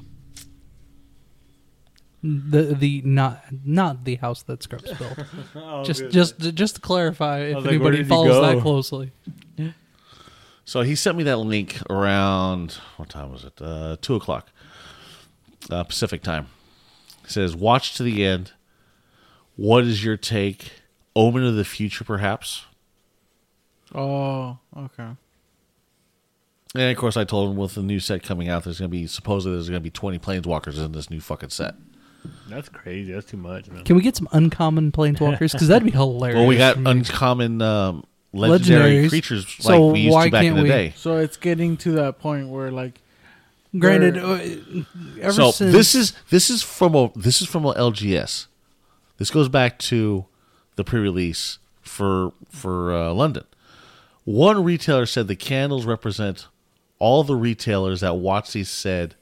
The the not not the house that Scrubs built. Oh, just good. just just to clarify, if was like, where anybody did he follows go? that closely. So he sent me that link around, what time was it? Uh, two o'clock uh, Pacific time. It says, watch to the end. What is your take? Omen of the future, perhaps? Oh, okay. And of course, I told him with the new set coming out, there's going to be, supposedly, there's going to be twenty planeswalkers in this new fucking set. That's crazy. That's too much, man. Can we get some uncommon planeswalkers? Because that'd be hilarious. Well, we got for me. uncommon um, legendary Legendaries. creatures like So we used why to back in can't the we- day. So it's getting to that point where, like, Granted, They're- uh, ever So since this is this is from a this is from a L G S. This goes back to the pre-release for for uh, London. One retailer said the candles represent all the retailers that WotC said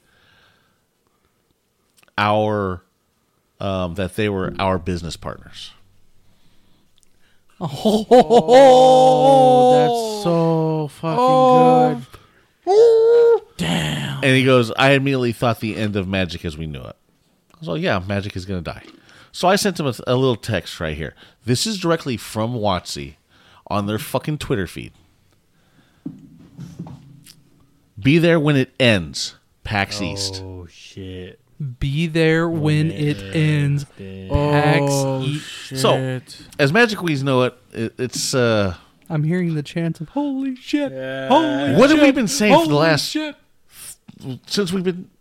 our um, that they were our business partners. oh, oh, that's so fucking good. Damn. And he goes, I immediately thought the end of Magic as we knew it. I was like, yeah, Magic is going to die. So I sent him a, a little text right here. This is directly from WotC on their fucking Twitter feed. Be there when it ends. PAX East. Oh, shit. be there when it ends. PAX Oh, East. shit. So- As Magic Weeds know it, it it's uh I'm hearing the chants of "Holy shit! Yeah. Holy what shit! have we been saying for the Holy last shit!" since we've been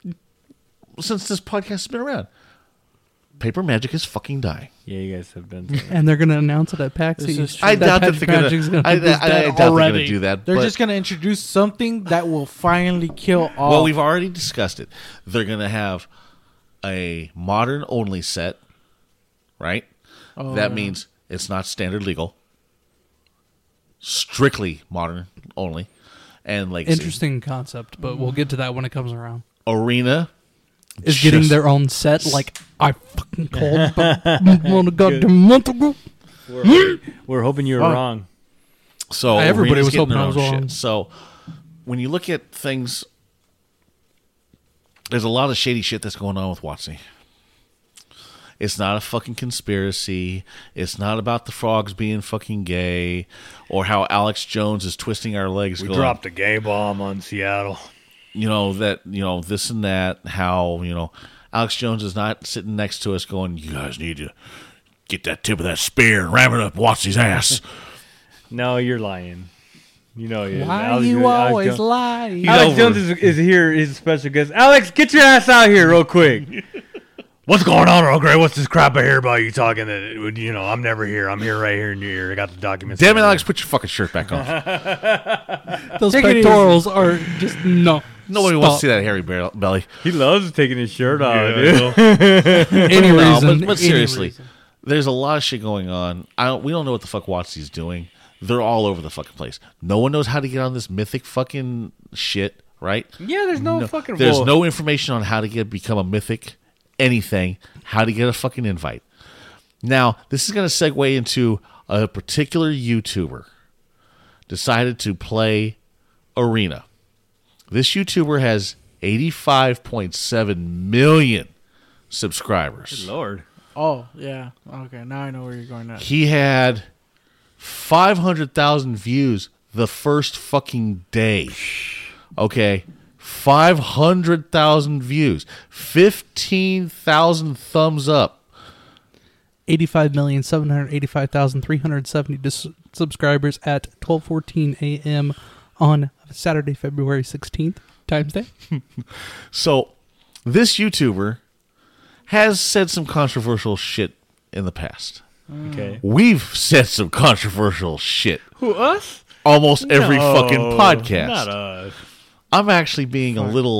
since this podcast has been around? Paper Magic is fucking dying. Yeah, you guys have been. saying- And they're gonna announce it at PAX This is East. true. I doubt that Magic they're Magic's gonna. I, be I, I dead doubt they're already. gonna do that. They're but- just gonna introduce something that will finally kill all. Well, we've already discussed it. They're going to have a modern only set, right? Oh, that yeah. means it's not standard legal. Strictly modern only. And like Interesting concept, but we'll get to that when it comes around. Arena Is getting just- their own set like I fucking called about a goddamn month ago. We're, we're hoping you were Oh. wrong. So Everybody Arena's was getting hoping their I was own shit. wrong. So when you look at things, there's a lot of shady shit that's going on with WotC. It's not a fucking conspiracy. It's not about the frogs being fucking gay or how Alex Jones is twisting our legs. We going, dropped a gay bomb on Seattle. you know, that, you know, this and that, how, you know, Alex Jones is not sitting next to us going, you guys need to get that tip of that spear and ram it up WotC's ass. No, you're lying. You know you. Why Alex- you Alex always Jones- lie? He's Alex over. Jones is, is here. He's a special guest. Alex, get your ass out here real quick. What's going on, Earl Grey? What's this crap I hear about you talking that, you know, I'm never here. I'm here right here in your ear. I got the documents. Damn it, right Alex, here. put your fucking shirt back on. Those Take it easy. pectorals are just no. Nobody Stop. wants to see that hairy bar- belly. He loves taking his shirt off, Yeah, dude. Any No, reason, but, but any seriously, reason. there's a lot of shit going on. I don't, we don't know what the fuck WotC's doing. They're all over the fucking place. No one knows how to get on this mythic fucking shit, right? Yeah, there's no, fucking There's bull. no information on how to get become a mythic anything, how to get a fucking invite. Now, this is going to segue into a particular YouTuber decided to play Arena. This YouTuber has eighty-five point seven million subscribers. Lord. Oh, yeah. Okay, now I know where you're going at. He had five hundred thousand views the first fucking day. Okay. five hundred thousand views. fifteen thousand thumbs up. eighty-five million seven hundred eighty-five thousand three hundred seventy dis- subscribers at twelve fourteen a.m. on Saturday, February sixteenth. Times Day. So, this YouTuber has said some controversial shit in the past. Okay. We've said some controversial shit Who, us? almost every No, fucking podcast. Not us. I'm actually being a little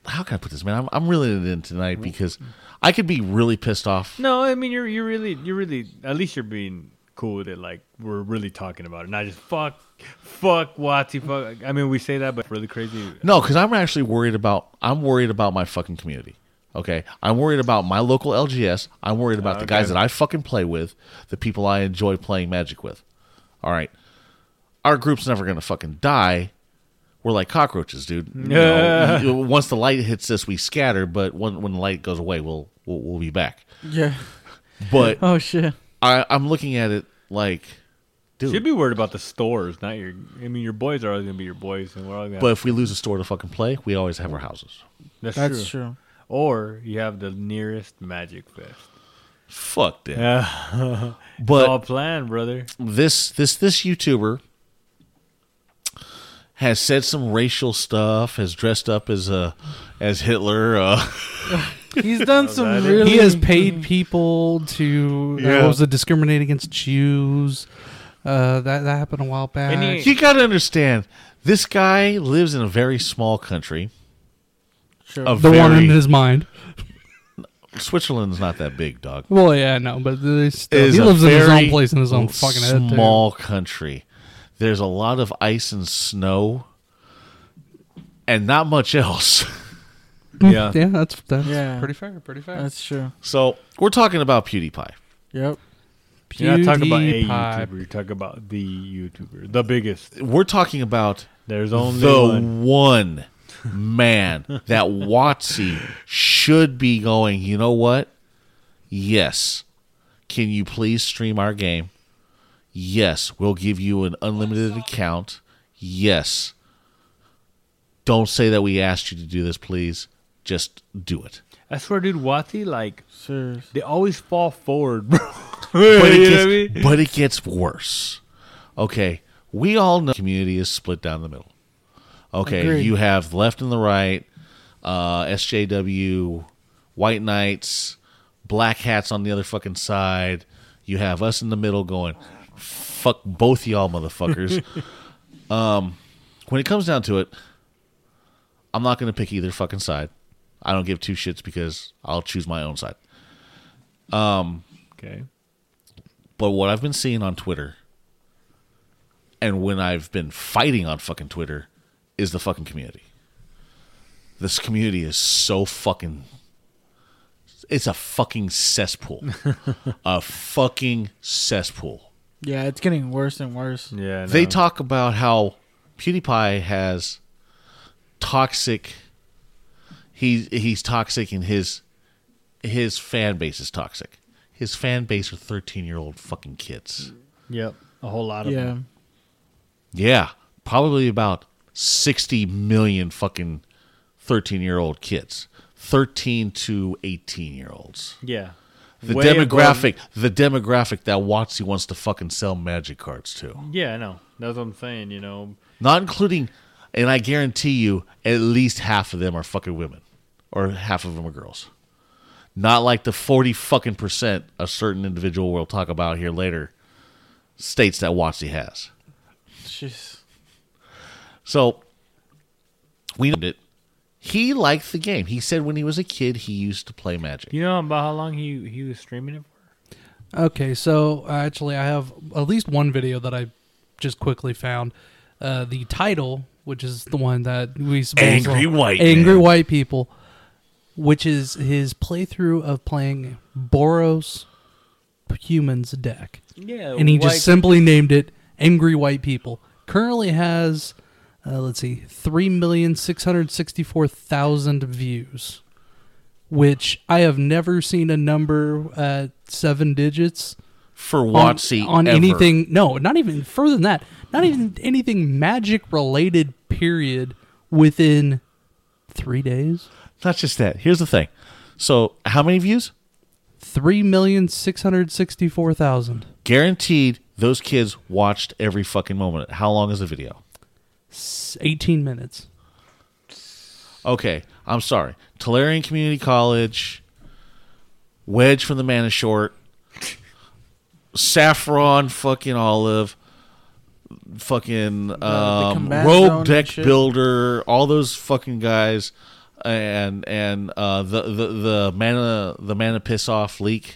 how can I put this, man? I'm I'm really in tonight because I could be really pissed off. No, I mean you're you're really you're really at least you're being cool with it. Like we're really talking about it, not just fuck, fuck Watsy, fuck. I mean we say that, but really crazy. No, because I'm actually worried about. I'm worried about my fucking community. Okay, I'm worried about my local L G S. I'm worried about the Okay. guys that I fucking play with, the people I enjoy playing Magic with. All right, our group's never gonna fucking die. We're like cockroaches, dude. You know, you- once the light hits us, we scatter. But when when the light goes away, we'll we'll, we'll be back. Yeah. But Oh shit. I, I'm looking at it like, dude. Should be worried about the stores, not your. I mean, your boys are always gonna be your boys, and we're all gonna. But if we lose a store to fucking play, we always have our houses. that's, That's true. true. Or you have the nearest Magic Fest. Fuck that. Yeah, But all planned, brother. this this this YouTuber has said some racial stuff, has dressed up as uh, as Hitler. Uh, He's done some that it? really. He has paid people to uh, Yeah. what was it, discriminate against Jews. Uh, that that happened a while back. And he- you got to understand, this guy lives in a very small country. Sure. A the one very- in his mind. Switzerland's not that big, dog. Well, yeah, no, but they still, Is he a lives in his very own place in his own fucking head. Too. small country. There's a lot of ice and snow, and not much else. Yeah. Yeah, that's that's Yeah. pretty fair. Pretty fair. That's true. So we're talking about PewDiePie. Yep. You're not talking about a PewDiePie. YouTuber. You're talking about the YouTuber, the biggest. We're talking about There's only the one. one man that Watsy should be going, you know what? Yes. Can you please stream our game? Yes. We'll give you an unlimited account. Yes. Don't say that we asked you to do this, please. Just do it. I swear, dude, Watsy, like Serious. they always fall forward, bro. But You it, know gets, what I mean? but it gets worse. Okay. We all know the community is split down the middle. Okay. Agreed. You have the left and the right, uh, S J W, White Knights, Black Hats on the other fucking side. You have us in the middle going, fuck both y'all motherfuckers. um, when it comes down to it, I'm not going to pick either fucking side. I don't give two shits because I'll choose my own side. Okay. But what I've been seeing on Twitter, and when I've been fighting on fucking Twitter, is the fucking community. This community is so fucking... It's a fucking cesspool. A fucking cesspool. Yeah, it's getting worse and worse. Yeah. They no. talk about how PewDiePie has toxic... He, he's toxic and his his fan base is toxic. His fan base are thirteen-year-old fucking kids. Yep. A whole lot of Yeah. them. Yeah, probably about sixty million fucking thirteen-year-old kids. thirteen to eighteen-year-olds. Yeah. The Way demographic, the demographic that Watsy wants to fucking sell Magic cards to. above- yeah, I know. That's what I'm saying, you know. Not including, and I guarantee you, at least half of them are fucking women. Or half of them are girls. Not like the forty fucking percent a certain individual we'll talk about here later states that Watsy has. Jeez. So, we named it. He liked the game. He said when he was a kid, he used to play Magic. You know about how long he he was streaming it for? Okay, so uh, actually, I have at least one video that I just quickly found. Uh, the title, which is the one that we suppose Angry White angry Man. white people, which is his playthrough of playing Boros Humans deck, Yeah. and he just simply named it "Angry White People." Currently has, uh, let's see, three million six hundred sixty-four thousand views, which I have never seen a number at seven digits For on, Watsy on ever. anything. No, not even further than that. Not even anything magic related. Period. Within three days, Not just that. Here's the thing. So, how many views? three million six hundred sixty-four thousand. Guaranteed those kids watched every fucking moment. How long is the video? Eighteen minutes. Okay, I'm sorry. Tolarian Community College, Wedge from the Mana Short, Saffron fucking Olive, fucking the um, Command Zone Rogue and Deck shit. Builder, all those fucking guys. and and uh, the the the mana the mana piss off leak.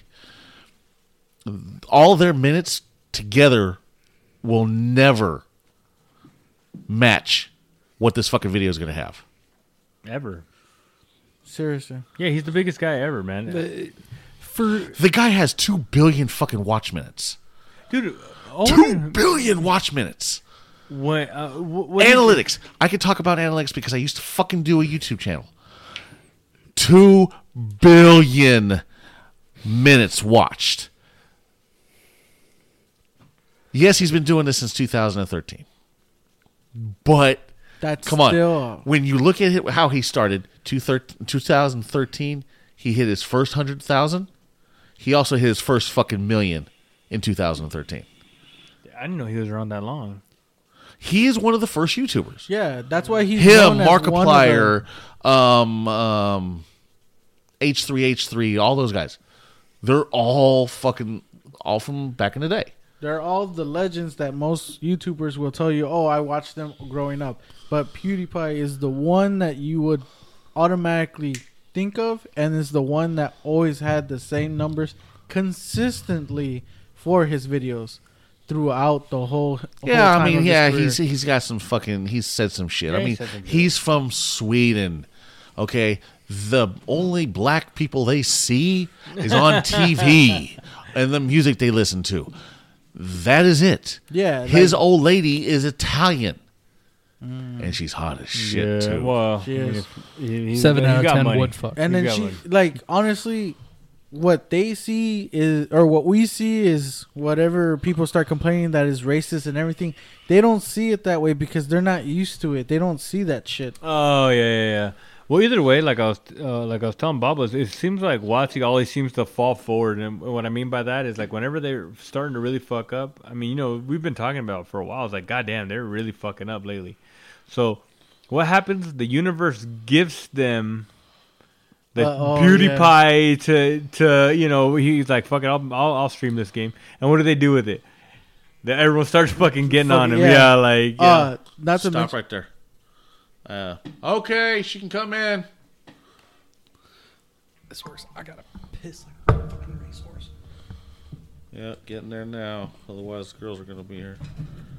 All their minutes together will never match what this fucking video is going to have. Ever. Seriously. Yeah, he's the biggest guy ever, man. The- for The guy has two billion fucking watch minutes. Dude, Two billion watch minutes. When, uh, wh- what is- Analytics. I could talk about analytics because I used to fucking do a YouTube channel. Two billion minutes watched. Yes, he's been doing this since two thousand thirteen. But That's come on, still, when you look at it, how he started, two thousand thirteen, he hit his first hundred thousand. He also hit his first fucking million in two thousand thirteen. I didn't know he was around that long. He is one of the first YouTubers. yeah, that's why he's Him, known as one of the- Markiplier, um, um, H three H three, all those guys. They're all fucking all from back in the day. They're all the legends that most YouTubers will tell you, oh, I watched them growing up. But PewDiePie is the one that you would automatically think of, and is the one that always had the same numbers consistently for his videos throughout the whole, whole Yeah, I time mean, of his yeah, career. he's he's got some fucking. He's said some shit. Yeah, I he mean, said some shit. he's from Sweden. Okay, the only black people they see is on T V and the music they listen to. That is it. Yeah, his like- old lady is Italian, and she's hot as shit yeah, too. well, She I mean, is. if- he- he's- seven he's out of got ten money. would fuck. And He's then got she, money. like, honestly, what they see is, or what we see is, whatever people start complaining that is racist and everything, they don't see it that way because they're not used to it. They don't see that shit. Oh yeah, yeah, yeah. Well, either way, like I was, uh, like I was telling Bob, was it seems like Watsy always seems to fall forward, and what I mean by that is like whenever they're starting to really fuck up. I mean, you know, we've been talking about it for a while. It's like, goddamn, they're really fucking up lately. So, what happens? The universe gives them the Uh, oh, PewDiePie to to you know he's like, fuck it, I'll, I'll I'll stream this game. And what do they do with it? That everyone starts fucking getting on him. Fucking- Yeah, yeah. like yeah. Uh, not to Stop mention, right there. Uh, okay, she can come in. This works. I gotta piss like a fucking racehorse. Yeah, getting there now. Otherwise, the girls are gonna be here.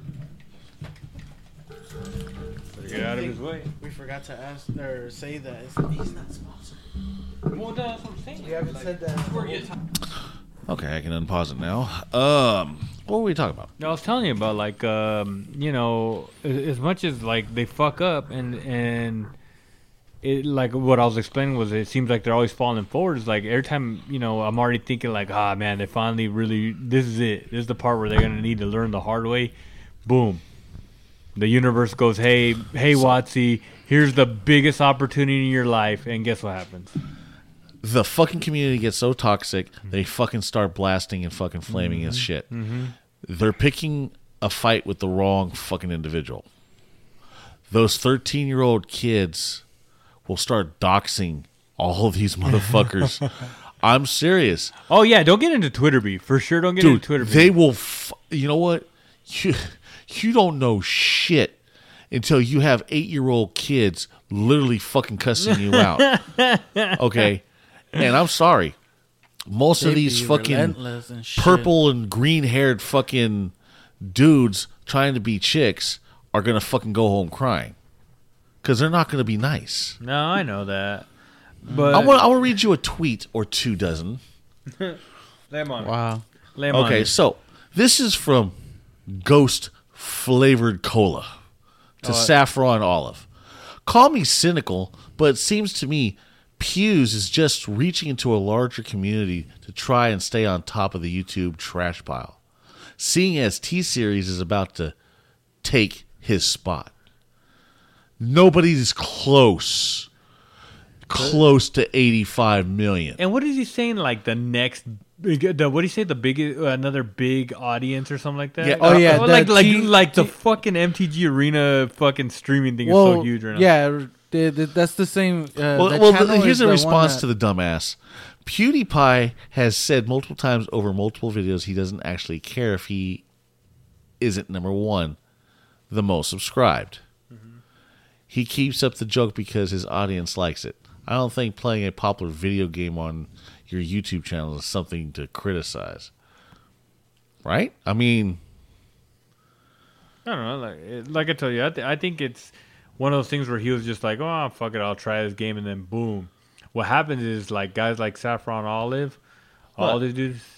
Get out of his way. we forgot to ask or say that it's, he's not sponsored. Well, that's what I'm saying. We haven't said that. the whole time. Okay, I can unpause it now. Um, what were we talking about? I was telling you about like um, you know as, as much as like they fuck up and and it like what I was explaining was it seems like they're always falling forward. It's like every time you know I'm already thinking like ah man they finally really this is it this is the part where they're gonna need to learn the hard way. Boom, the universe goes hey hey Watsy, here's the biggest opportunity in your life, and guess what happens? The fucking community gets so toxic, they fucking start blasting and fucking flaming Mm-hmm. as shit. They're picking a fight with the wrong fucking individual. Those thirteen-year-old kids will start doxing all of these motherfuckers. I'm serious. Oh yeah, don't get into Twitter beef for sure. Don't get Dude, into Twitter beef. they will. F- you know what? You, you don't know shit until you have eight-year-old kids literally fucking cussing you out. Okay, and I'm sorry. Most of They these be fucking relentless and shit. purple and green-haired fucking dudes trying to be chicks are gonna fucking go home crying because they're not gonna be nice. No, I know that, but I want. I want to read you a tweet or two dozen. lay 'em on. Wow. Lay 'em on Okay, me. so this is from Ghost Flavored Cola to Saffron Olive. Call me cynical, but it seems to me Pews is just reaching into a larger community to try and stay on top of the YouTube trash pile, seeing as T-Series is about to take his spot. Nobody's close, close to eighty-five million. And what is he saying? Like the next, big, the what do you say? The big, uh, another big audience or something like that. Yeah, Oh, Uh, yeah, like the like T- like the T- fucking M T G Arena fucking streaming thing is Well, so huge right now. yeah, the, the, that's the same. Uh, Well, that well channel th- here's is a the response one to the dumbass. PewDiePie has said multiple times over multiple videos he doesn't actually care if he isn't number one, the most subscribed. he keeps up the joke because his audience likes it. I don't think playing a popular video game on your YouTube channel is something to criticize. Right? I mean, I don't know. Like, it- like I told you, I, th- I think it's one of those things where he was just like, oh, fuck it, I'll try this game, and then boom. What happens is, like, guys like Saffron Olive, all What? they do is,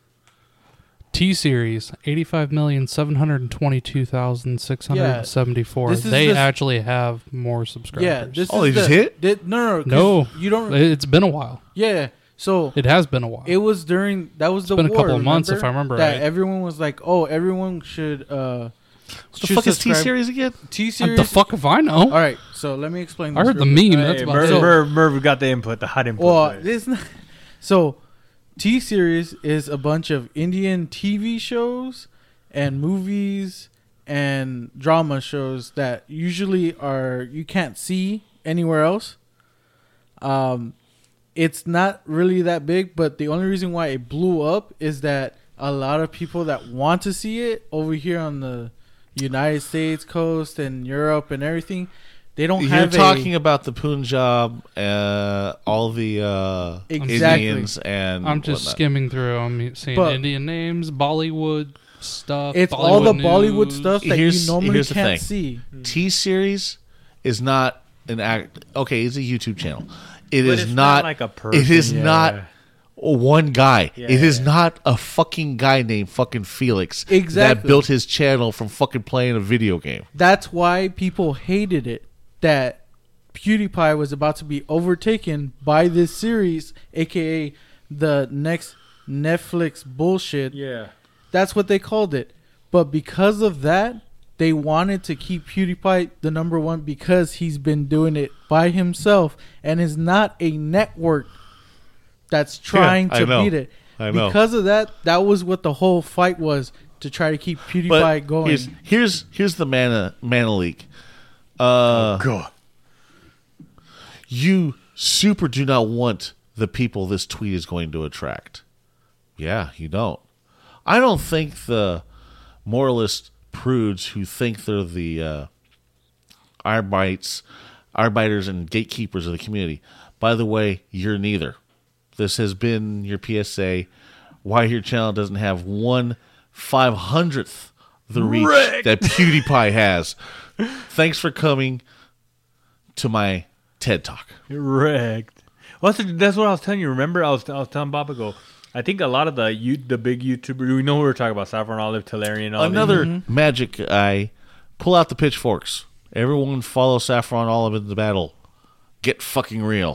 T Series, eighty-five million seven hundred twenty-two thousand six hundred seventy-four. This is They the- actually have more subscribers. Yeah, this Oh, is they just the- hit? Did, no, no, 'cause No. You don't. It's been a while. Yeah. So It has been a while. it was during that was the been a war, couple of months, remember? if I remember that right. everyone was like, oh, everyone should. uh what the fuck is T Series again? T Uh, Series. the fuck if I know? All right, so let me explain. I This heard the real quick. meme. That's hey, about Merv, it. Merv, Merv got the input, the hot input. Well, right? this not, so T Series is a bunch of Indian T V shows and movies and drama shows that usually are you can't see anywhere else. Um, it's not really that big, but the only reason why it blew up is that a lot of people that want to see it over here on the United States coast and Europe and everything, they don't You're have talking a, about the Punjab, uh, all the uh, Exactly. Indians, and I'm just whatnot. skimming through. I'm seeing But- Indian names, Bollywood stuff. it's all the Bollywood Bollywood news. stuff that Here's- you normally here's the can't thing. see. T Series is not an act. Okay, it's a YouTube channel. It But is it's not, not like a person, It is yeah. not one guy. Yeah, it is yeah. not a fucking guy named fucking Felix that Exactly. built his channel from fucking playing a video game. That's why people hated it. That PewDiePie was about to be overtaken by this series, aka the next Netflix bullshit. yeah. That's what they called it. But because of that, they wanted to keep PewDiePie the number one because he's been doing it by himself and is not a network that's trying I to know. beat it. I know. Because of that, that was what the whole fight was, to try to keep PewDiePie But going. here's here's here's the mana mana leak. Uh, God. You super do not want the people this tweet is going to attract. Yeah, you don't. I don't think the moralist prudes who think they're the uh, Arbites, Arbiters and gatekeepers of the community. By the way, you're neither. This has been your P S A. Why your channel doesn't have one five hundredth the reach Rick. that PewDiePie has. Thanks for coming to my TED Talk. Wrecked. Well, that's, that's what I was telling you. Remember, I was I was telling Bob ago. I think a lot of the you, the big YouTubers. We know we were talking about Saffron Olive, Talarian, all Another these. magic eye. Pull out the pitchforks. Everyone follow Saffron Olive into battle. Get fucking real.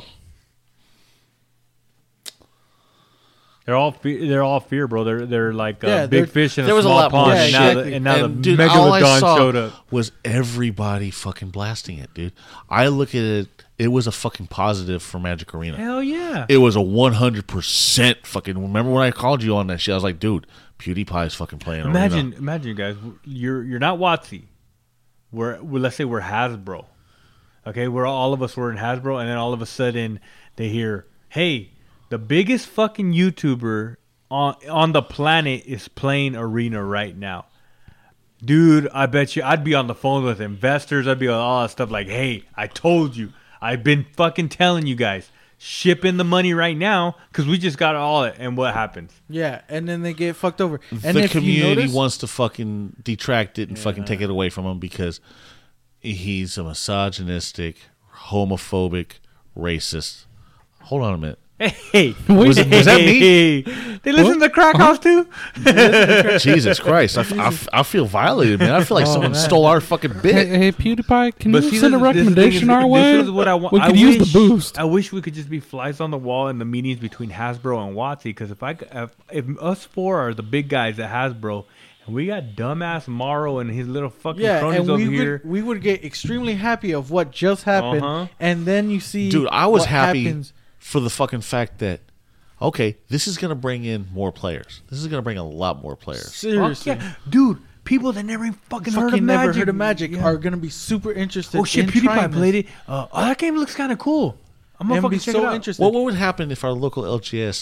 They're all fe- they're all fear, bro. They're they're like uh, Yeah, big they're- fish in a There was a small lot more pond, Yeah, and now exactly. the, and now And, the dude, all I megalodon saw showed up. was everybody fucking blasting it, dude. I look at it. It was a fucking positive for Magic Arena. Hell yeah! It was a one hundred percent fucking. Remember when I called you on that shit? I was like, dude, PewDiePie is fucking playing Imagine, Arena. imagine, you guys. You're you're not Watsy. We're well, let's say we're Hasbro. Okay, we're all of us were in Hasbro, and then all of a sudden they hear, "Hey, the biggest fucking YouTuber on on the planet is playing Arena right now." Dude, I bet you I'd be on the phone with investors. I'd be on all that stuff like, "Hey, I told you. I've been fucking telling you guys. Ship in the money right now because we just got all it." And what happens? Yeah, and then they get fucked over. And the if you community notice, wants to fucking detract it and fucking take it away from him because he's a misogynistic, homophobic, racist. Hold on a minute. Hey, Wait, Was, was that me? They listen to the Crack House too. Jesus Christ. I, f- I, f- I feel violated, man. I feel like Oh, someone man. stole our fucking Hey, bit. hey, PewDiePie, can But you see, send a this- this thing recommendation is- our way? This is what I want. We could I use wish, the boost. I wish we could just be flies on the wall in the meetings between Hasbro and Watsy. Because if I, c- if, if us four are the big guys at Hasbro, and we got dumbass Morrow and his little fucking yeah, cronies and over we here. would we would get extremely happy of what just happened, Uh-huh. and then you see, Dude, I was what happy happens. for the fucking fact that, okay, this is going to bring in more players. This is going to bring a lot more players. Fuck Seriously, yeah. Dude, people that never even fucking, heard of fucking never Magic. heard of Magic Yeah. are gonna be super interested. Oh shit, in PewDiePie trying played this. it. Uh, oh, that game looks kind of cool. I'm gonna And fucking be check so it out. interested. What, what would happen if our local L G S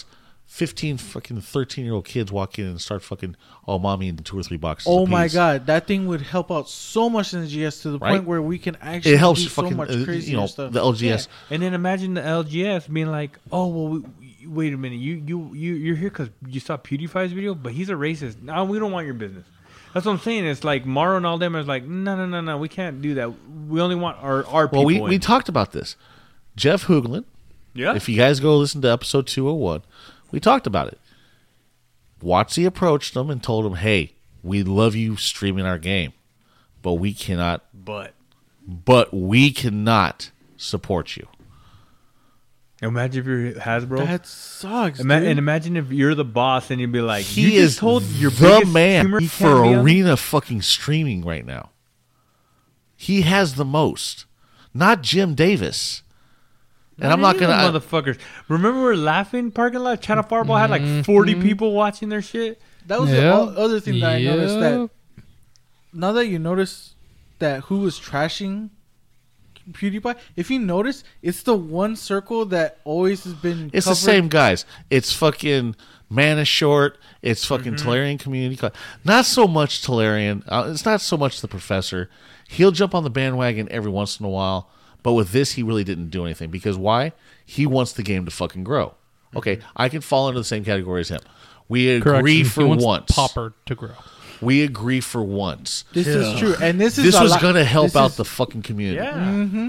fifteen fucking thirteen year old kids walk in and start fucking oh mommy in two or three boxes. Oh apiece. my god, that thing would help out so much in the G S to the Right? point where we can actually It helps do fucking so much uh, crazy you know stuff. the L G S. And then imagine the L G S being like, oh well, we, wait a minute, you you you you're here because you saw PewDiePie's video, but he's a racist. No, we don't want your business. That's what I'm saying. It's like Mario and all them is like, no no no no, we can't do that. We only want our our people. Well, we in. we talked about this. Jeff Hooglin. yeah. If you guys go listen to episode two oh one, we talked about it. Watsy approached them and told them, "Hey, we love you streaming our game, but we cannot, but but we cannot support you." imagine if you're Hasbro. That sucks, Ima- dude. and imagine if you're the boss and you'd be like, He you is just told your the biggest man streamer he for can't be on- arena fucking streaming right now. He has the most, not Jim Davis. And I'm not even gonna. I- motherfuckers. Remember we were laughing parking lot. Channel Fireball had like forty people watching their shit. That was Yeah. the o- other thing that I noticed. That Yeah. now that you notice that who was trashing PewDiePie, if you notice, it's the one circle that always has been. It's the covered. same guys. It's fucking Man is Short. It's fucking Mm-hmm. Tolarian Community Club. Not so much Tolarian. Uh, it's not so much the Professor. He'll jump on the bandwagon every once in a while. But with this, he really didn't do anything. Because why? He wants the game to fucking grow. Okay, I can fall into the same category as him. We agree Correction, for he wants once. Popper to grow. We agree for once. This is true, and this is This a was lot- going to help this out is- the fucking community. Yeah. Mm-hmm.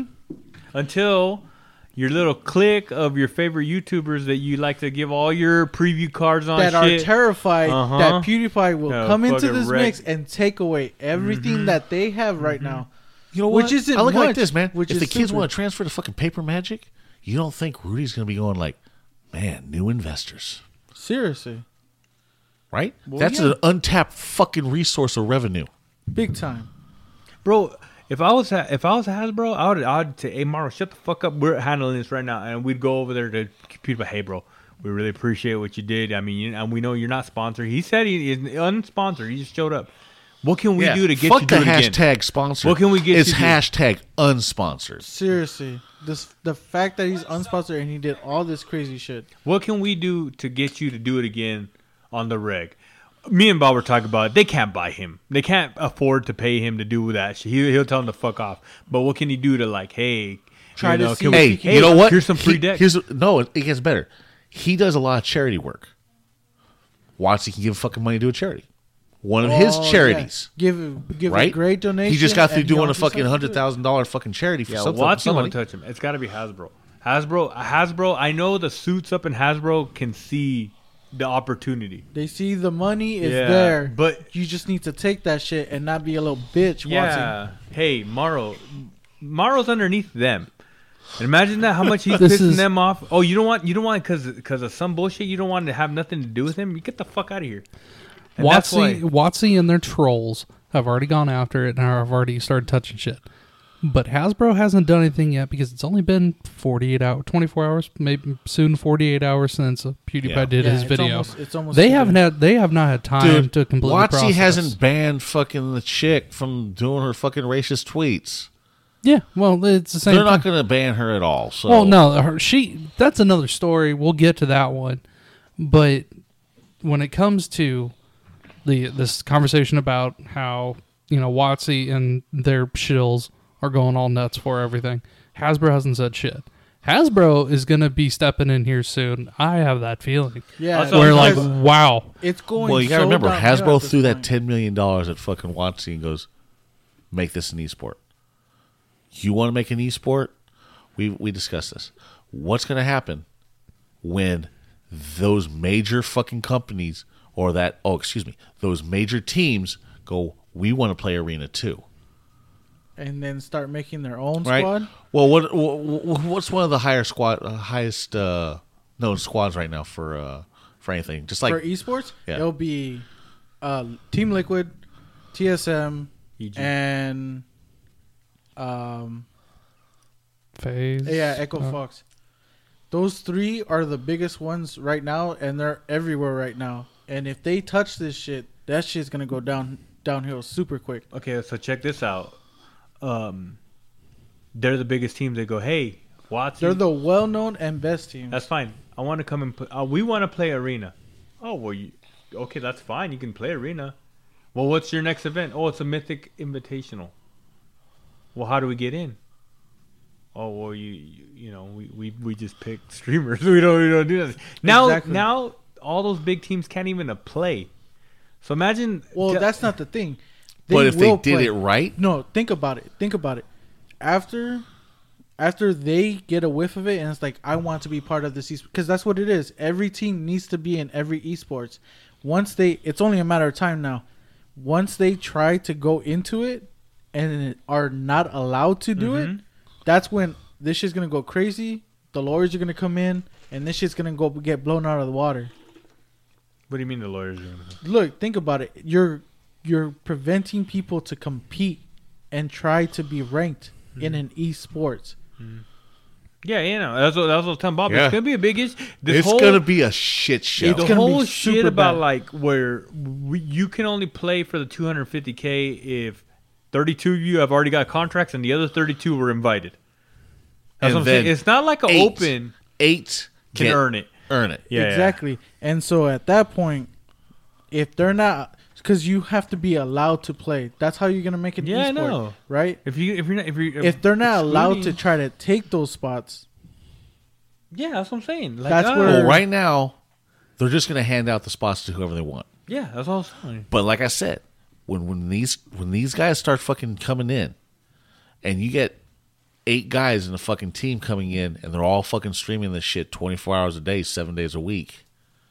Until your little clique of your favorite YouTubers that you like to give all your preview cards on that shit. are terrified Uh-huh. that PewDiePie will Yeah, come into fucking this wreck. mix and take away everything Mm-hmm. that they have right now. You know Which what? isn't I look like much, this, man. which if is the kids super. want to transfer to fucking Paper Magic, you don't think Rudy's going to be going like, man, new investors, Seriously, right? Well, That's yeah. an untapped fucking resource of revenue. big time. Bro, if I was ha- if I was Hasbro, I would I'd say, hey Mario, shut the fuck up. We're handling this right now, and we'd go over there to compete. But hey, bro, we really appreciate what you did. I mean, you, and we know you're not sponsored. He said he is unsponsored. He just showed up. What can we Yeah. do to get Fuck you to the do it hashtag again? sponsored. What can we get It's you to do? hashtag unsponsored. Seriously, this the fact that he's unsponsored and he did all this crazy shit. What can we do to get you to do it again on the reg? Me and Bob were talking about it. They can't buy him. They can't afford to pay him to do that shit. He, he'll tell them to fuck off. But what can he do to like, hey, Try you to know, see can if we- Hey, he can- you know what? Here's some free He- decks. Here's, no, it gets better. He does a lot of charity work. Watsy can give fucking money to a charity. One of his Oh, yeah. charities. Give give Right? a great donation. He just got through and doing a also fucking said- hundred thousand dollar fucking charity for Yeah, some, Watsy somebody. won't touch him. It's got to be Hasbro. Hasbro, Hasbro. I know the suits up in Hasbro can see the opportunity. They see the money is Yeah, there, but- you just need to take that shit and not be a little bitch. Watson. Yeah. Hey, Morrow. Morrow's underneath them. And imagine that how much he's This pissing is- them off. Oh, you don't want you don't want because because of some bullshit. You don't want to have nothing to do with him. You get the fuck out of here. And that's Watsy, why- Watsy and their trolls have already gone after it and have already started touching shit. But Hasbro hasn't done anything yet because it's only been forty-eight hours, twenty-four hours, maybe soon forty-eight hours since uh, PewDiePie Yeah. did Yeah, his it's video. almost- it's almost they two haven't days. had they have not had time Dude, to completely Watsy process. hasn't banned fucking the chick from doing her fucking racist tweets. Yeah, well, it's the same. They're not thing. going to ban her at all. So. Well, no, her, she. That's another story. We'll get to that one. But when it comes to the this conversation about how you know Watsy and their shills are going all nuts for everything, Hasbro hasn't said shit. Hasbro is going to be stepping in here soon. I have that feeling. Yeah, Also, We're like, because wow. it's going. Well, you got to so remember, downhill at Hasbro this threw that point. ten million dollars at fucking Watsy and goes, make this an esport. You want to make an esport? We we discussed this. What's going to happen when those major fucking companies or that, oh, excuse me, those major teams go, we want to play Arena too? and then start making their own Right? squad. Well, what wh- wh- what's one of the higher squad, uh, highest uh, known squads right now for uh, for anything? Just like For esports, Yeah. it'll be uh, Team Liquid, T S M, E G. and um, Phase. yeah, Echo uh, Fox. Those three are the biggest ones right now, and they're everywhere right now. And if they touch this shit, that shit's gonna go down downhill super quick. Okay, so check this out. Um, they're the biggest team. They go, hey, Watsy. They're the well-known and best team. That's fine. I want to come and play. Uh, we want to play arena. Oh well, you, okay, that's fine. You can play arena. Well, what's your next event? Oh, it's a Mythic Invitational. Well, how do we get in? Oh well, you you, you know we, we, we just pick streamers. we don't we don't do that now. Exactly. Now all those big teams can't even uh, play. So imagine. Well, t- that's not the thing. They But if they will did play. it right, No, think about it. Think about it. After, after they get a whiff of it, and it's like, I want to be part of this esports, because that's what it is. Every team needs to be in every esports. Once they, it's only a matter of time now. Once they try to go into it and are not allowed to do Mhm. it, that's when this shit's gonna go crazy. The lawyers are gonna come in, and this shit's gonna go get blown out of the water. What do you mean the lawyers? Are gonna Look, think about it. You're you're preventing people to compete and try to be ranked in an esports. Yeah, you know that's what that's what I was telling Bob. Yeah. It's gonna be a big issue. This it's whole, gonna be a shit show. It's the gonna be whole shit super about bad. like where we, you can only play for the two hundred fifty K if thirty-two of you have already got contracts and the other thirty-two were invited. That's And what I'm then saying. It's not like an eight, open Eight can get- earn it. Earn it. Yeah, exactly. And so at that point, if they're not, because you have to be allowed to play. That's how you're gonna make an Yeah, I esport, know. right? If you if you're not if you If they're not allowed to excluding- try to take those spots, yeah, that's what I'm saying. Like, That's uh, where- Well, right now, they're just gonna hand out the spots to whoever they want. yeah, that's all I'm saying. But like I said, when when these when these guys start fucking coming in, and you get eight guys in a fucking team coming in, and they're all fucking streaming this shit twenty-four hours a day, seven days a week,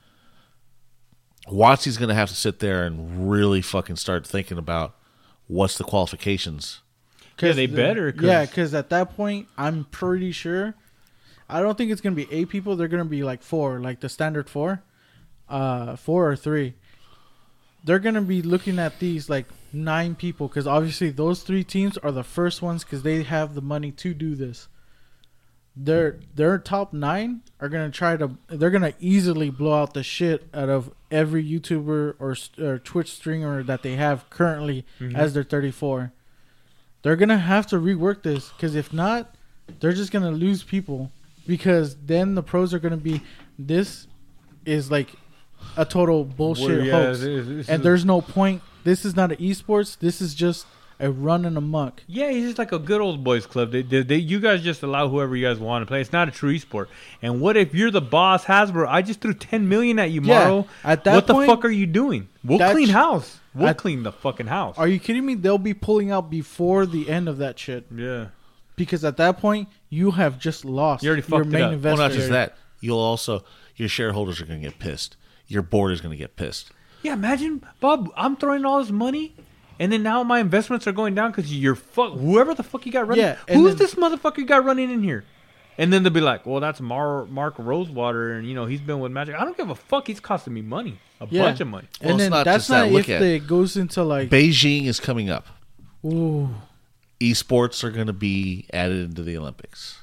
Watsy's gonna have to sit there and really fucking start thinking about what's the qualifications. Yeah, they the- better, 'cause- yeah, because at that point, I'm pretty sure. I don't think it's gonna be eight people. They're gonna be like four, like the standard four, uh, four or three. They're gonna be looking at these like nine people, because obviously those three teams are the first ones because they have the money to do this. Their their top nine are gonna try to. They're gonna easily blow out the shit out of every YouTuber or, or Twitch streamer that they have currently Mhm. as their thirty-four. They're gonna have to rework this, because if not, they're just gonna lose people. Because then the pros are gonna be, this is like a total bullshit Well, yeah, hoax, it is- it's- and there's no point. This is not an esports. This is just a run and amok. Yeah, it's just like a good old boys club. They, they, they, you guys just allow whoever you guys want to play. It's not a true esport. And what if you're the boss, Hasbro? I just threw ten million at you, Yeah, Morrow. at that what point, the fuck are you doing? We'll that's- clean house. We'll at- clean the fucking house. Are you kidding me? They'll be pulling out before the end of that shit, yeah. because at that point you have just lost You already your fucked it main up. investor. Well, not just that. You'll also your shareholders are gonna get pissed. Your board is gonna get pissed. Yeah, imagine, Bob, I'm throwing all this money, and then now my investments are going down because you're fuck. Whoever the fuck you got running. Yeah, and Who's then- this motherfucker you got running in here? And then they'll be like, well, that's Mar- Mark Rosewater, and, you know, he's been with Magic. I don't give a fuck. He's costing me money. A Yeah. bunch of money. Well, And it's then not that's just not that. Look if at it goes into like, Beijing is coming up. ooh, Esports are going to be added into the Olympics.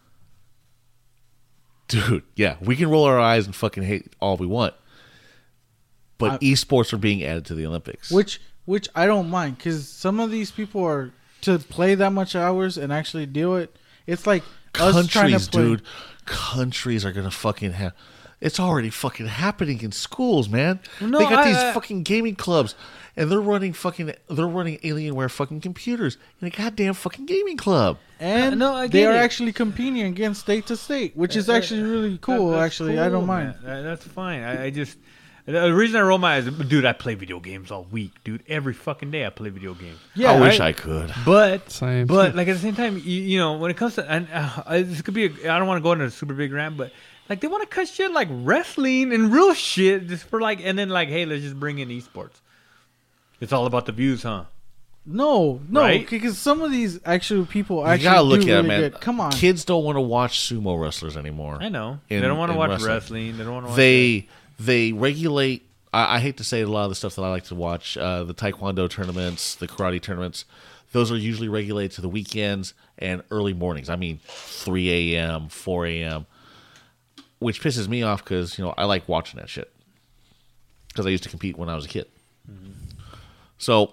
Dude, yeah, we can roll our eyes and fucking hate all we want. But I- esports are being added to the Olympics. which which I don't mind, because some of these people are to play that much hours and actually do it. It's like us trying countries, to play. dude, countries are going to fucking have. It's already fucking happening in schools, man. No, they got I- these I- fucking gaming clubs, and they're running fucking. They're running Alienware fucking computers in a goddamn fucking gaming club. And Uh, no, I they get are it. actually competing against state to state, which is actually really cool. That- that's actually, I cool, don't mind. man. That- that's fine. I, I just the reason I roll my eyes, dude. I play video games all week, dude. Every fucking day I play video games. Yeah, I wish I- I could. But Same. but like at the same time, you, you know, when it comes to and uh, this could be, a, I don't want to go into a super big rant, but like they want to cut shit like wrestling and real shit just for like, and then like, hey, let's just bring in esports. It's all about the views, huh? No, no, Right? because some of these actual people You actually gotta look do at really it, man. good. Come on, Kids don't want to watch sumo wrestlers anymore. I know In- they don't want to in watch wrestling. wrestling. They don't want to watch. They they regulate. I, I hate to say a lot of the stuff that I like to watch. Uh, the taekwondo tournaments, the karate tournaments. Those are usually regulated to the weekends and early mornings. I mean, three a.m., four a.m., which pisses me off because you know I like watching that shit because I used to compete when I was a kid. Mm-hmm. So,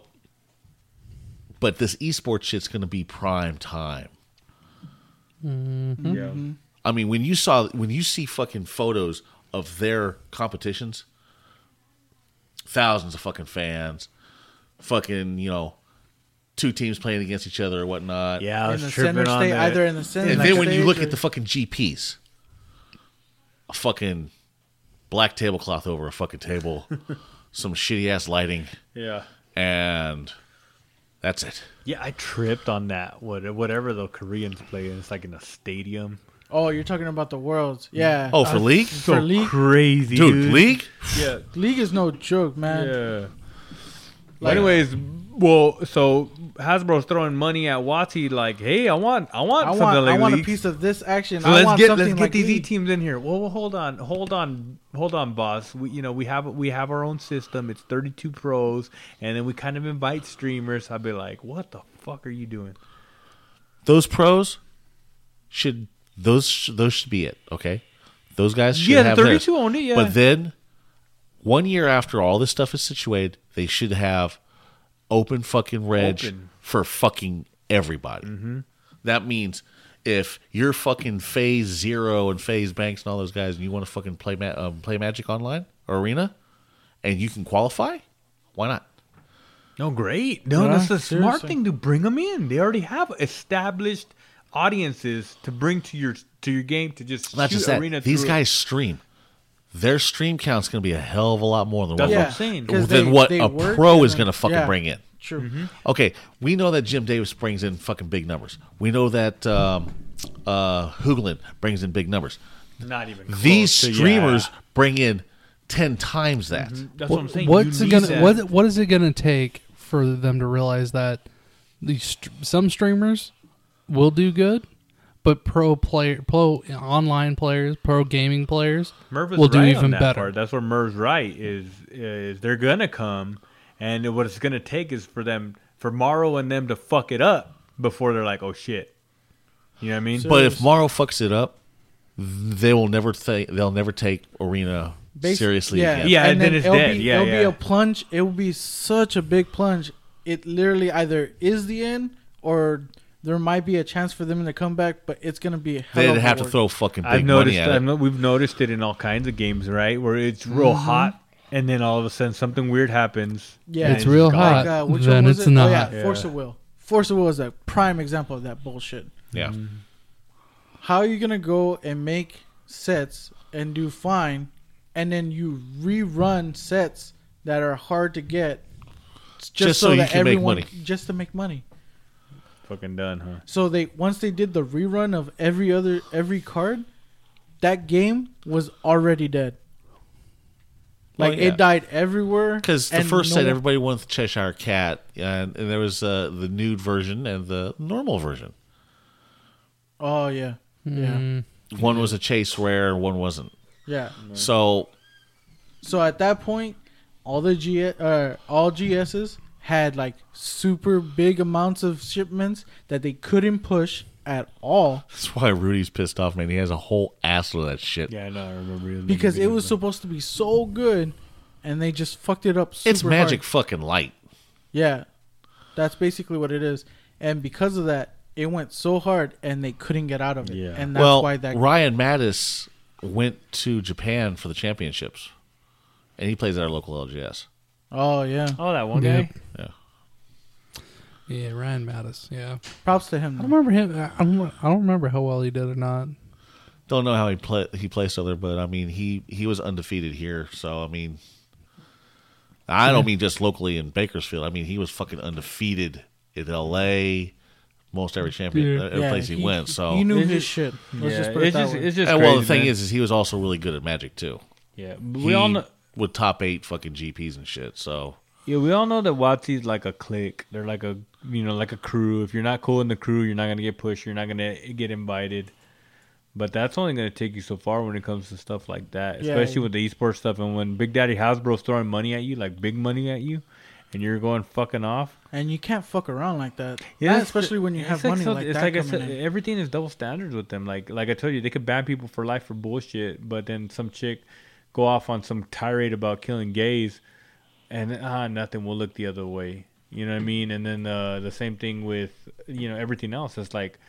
but this esports shit's going to be prime time. yeah. I mean, when you saw when you see fucking photos of their competitions, thousands of fucking fans, fucking you know, two teams playing against each other or whatnot. Yeah, I In was the tripping center on stage, that. either in the center. And like then when you stage look or- at the fucking G Ps, a fucking black tablecloth over a fucking table, some shitty ass lighting, Yeah. and that's it. Yeah, I tripped on that. What whatever the Koreans play, it's like in a stadium. Oh, you're talking about the Worlds. Yeah. Oh, for Uh, League? For League. crazy, Dude, dude. League? Yeah. League is no joke, man. Yeah. Like- Anyways, well, so Hasbro's throwing money at WotC, like, hey, I want, I want I something want, like I want a League. piece of this action. So I let's want get something let's get like these E League. teams in here. Well, well, hold on, hold on, hold on, boss. We you know we have we have our own system. It's thirty-two pros, and then we kind of invite streamers. I'd be like, what the fuck are you doing? Those pros should those sh- those should be it. Okay, those guys should Yeah, the have theirs. thirty-two own it. Yeah, But then, one year after all this stuff is situated, they should have open fucking reg Open. for fucking everybody. Mm-hmm. That means if you're fucking Phase Zero and Phase Banks and all those guys, and you want to fucking play ma- um, play Magic Online or Arena, and you can qualify, why not? no, great. No, Yeah, that's a smart seriously. thing to bring them in. They already have established audiences to bring to your to your game to just Not shoot just that. arena. These through- guys stream. Their stream count's going to be a hell of a lot more than That's what, what I'm saying. 'cause than they- what they a work pro and is then- going to fucking yeah. bring in. True. Mm-hmm. Okay, we know that Jim Davis brings in fucking big numbers. We know that um, uh, Hooglin brings in big numbers. Not even close These to- streamers yeah. bring in ten times that. That's what I'm saying. What's You it need gonna that. what What is it gonna take for them to realize that these st- some streamers will do good, but pro player, pro online players, pro gaming players Merv is will do right on even that better. part. That's where Merv's right. Is is they're gonna come, and what it's gonna take is for them, for Morrow and them to fuck it up before they're like, oh shit. You know what I mean? So- But if Morrow fucks it up, they will never think they'll never take Arena Basi- seriously yeah. again. Yeah, and then it's it'll dead. Be, Yeah, it'll be yeah. a plunge. It will be such a big plunge. It literally either is the end or there might be a chance for them to come back, but it's gonna be a hell They'd of a have to work. throw fucking big I've noticed. money at I've it. no, we've noticed it in all kinds of games, right? Where it's real hot, and then all of a sudden something weird happens. Yeah, and It's real gone. hot. Like, uh, which then one was it's it? not. Oh, yeah, Yeah. Force of Will. Force of Will is a prime example of that bullshit. Yeah. How are you gonna go and make sets and do fine, and then you rerun sets that are hard to get just, Just so, so you that can make everyone money. just to make money. Fucking done, huh? So they once they did the rerun of every other every card, that game was already dead. Well, Like yeah. it died everywhere. Because the and first no set, one- everybody went with Cheshire Cat, and, and there was uh, the nude version and the normal version. Oh yeah, yeah, Mm, One was a chase rare, and one wasn't. yeah. So So at that point, all the G uh, all G S's had like super big amounts of shipments that they couldn't push at all that's why Rudy's pissed off, man. He has a whole assload of that shit. Yeah, I know. I remember you because it making was videos, supposed to be so good, and they just fucked it up. Super It's Magic hard. fucking light. Yeah, that's basically what it is. And because of that, it went so hard, and they couldn't get out of it. Yeah. And that's well, why that. Ryan Mattis went to Japan for the championships, and he plays at our local L G S. Oh yeah, but- Oh, that one Yeah. guy. Yeah. yeah, Ryan Mattis. Yeah, props to him. I don't remember him. I don't, I don't remember how well he did or not. Don't know how he play he placed other, but I mean he he was undefeated here. So I mean, I don't mean just locally in Bakersfield. I mean he was fucking undefeated in L A. Most every champion, Yeah. every Yeah, place he, went. So he knew It's his just- shit. Let's Yeah, just put it it's that just, way. it's just and well, the crazy, thing man. is, is he was also really good at Magic too. yeah, He we all know. would top eight fucking G Ps and shit. So Yeah, we all know that WotC's like a clique. They're like a you know like a crew. If you're not cool in the crew, you're not gonna get pushed. You're not gonna get invited. But that's only gonna take you so far when it comes to stuff like that, Yeah. especially with the esports stuff. And when Big Daddy Hasbro's throwing money at you, like big money at you, and you're going fucking off. And you can't fuck around like that. Yeah, Not it's- especially when you it's have like money so- like it's that like I coming said, in. everything is double standards with them. Like like I told you, they could ban people for life for bullshit, but then some chick go off on some tirade about killing gays, and ah nothing will look the other way. You know what I mean? And then uh, the same thing with you know everything else. It's like,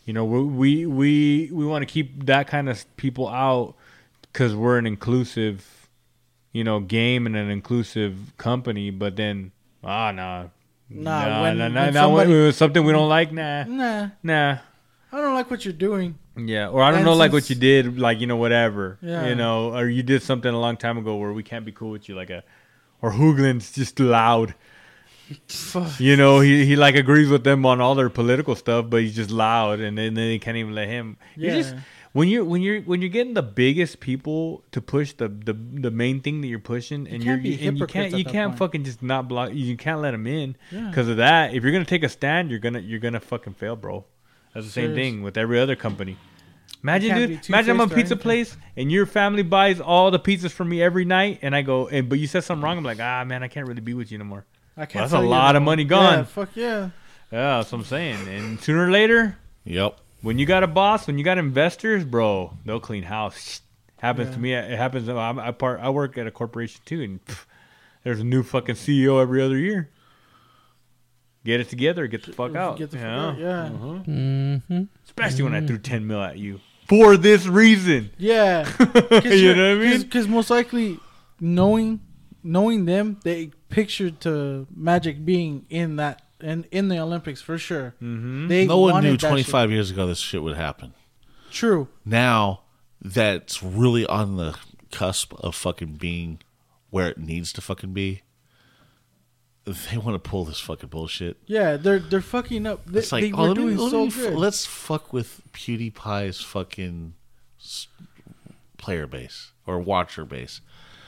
You know, we we we, we want to keep that kind of people out because we're an inclusive, you know, game and an inclusive company. But then, ah, nah, Nah, nah, when- nah, when nah, nah, somebody- when it was something we don't like, nah, Nah, nah. I don't like what you're doing. Yeah, or I don't And know, like what since- you did, like you know, whatever, Yeah. you know, or you did something a long time ago where we can't be cool with you, like a, or Hoogland's just loud. You know, he, he like agrees with them on all their political stuff, but he's just loud, and then, then they can't even let him. You Yeah. just when you're when you're when you're getting the biggest people to push the the, the main thing that you're pushing, and can't you're be and you hypocrites can't at you that can't point. fucking just not block. You can't let them in Yeah. because of that. If you're gonna take a stand, you're gonna you're gonna fucking fail, bro. That's the same Serious. thing with every other company. Imagine, can't dude. be two-faced Imagine I'm a or pizza anything. place and your family buys all the pizzas from me every night, and I go, and but you said something wrong. I'm like, ah, man, I can't really be with you no more. I can't. Well, that's tell a you lot of no. money gone. Yeah, fuck yeah. Yeah, that's what I'm saying. And sooner or later, Yep. when you got a boss, when you got investors, bro, they'll clean house. Happens Yeah. to me. It happens. I'm, I part. I work at a corporation too, and pff, there's a new fucking C E O every other year. Get it together. Get the fuck out. Get the fuck you know? out. Yeah. Mm-hmm. Especially when I threw ten mil at you for this reason. Yeah. You know what I mean? Because most likely, knowing knowing them, they pictured to Magic being in that in in the Olympics for sure. Mm-hmm. They No one wanted knew that shit. twenty-five years ago this shit would happen. True. Now that's really on the cusp of fucking being where it needs to fucking be. They want to pull this fucking bullshit. Yeah, they're they're fucking up. They, It's like, they oh, were let me, doing let so me f- good. let's fuck with PewDiePie's fucking s- player base or watcher base.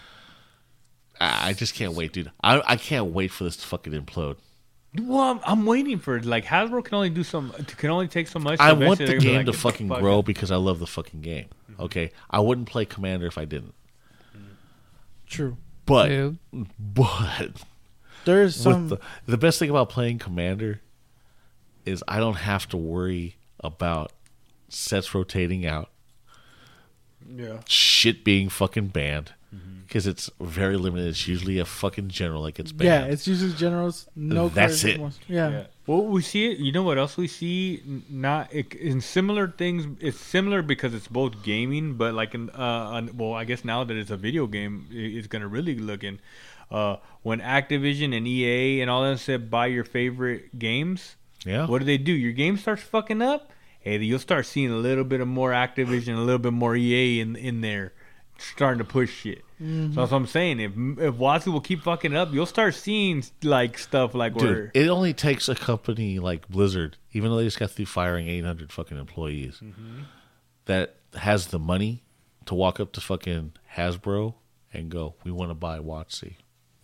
I I just can't wait, dude. I I can't wait for this to fucking implode. Well, I'm, I'm waiting for it. Like Hasbro can only do some. Can only take so much. I so want eventually the they're gonna be game like, to "Get the fucking fuck grow out." because I love the fucking game. Okay, I wouldn't play Commander if I didn't. True. But Yeah. but There's some. with the the best thing about playing Commander is I don't have to worry about sets rotating out, Yeah. shit being fucking banned because it's very limited. It's usually a fucking general that gets banned. yeah, it's usually generals. No That's cards it. at once. Yeah. Yeah. Well, we see it. You know what else we see? N- Not it, in similar things. It's similar because it's both gaming, but like in uh, on, well, I guess now that it's a video game, i- it's gonna really look in. Uh, when Activision and E A and all them said buy your favorite games, Yeah. what do they do? Your game starts fucking up. Hey, you'll start seeing a little bit of more Activision, a little bit more E A in in there, starting to push shit. So that's what I'm saying. If if Wazoo will keep fucking up, you'll start seeing like stuff like where. Dude, it only takes a company like Blizzard, even though they just got through firing eight hundred fucking employees, Mm-hmm. that has the money to walk up to fucking Hasbro and go, "We want to buy WotC,"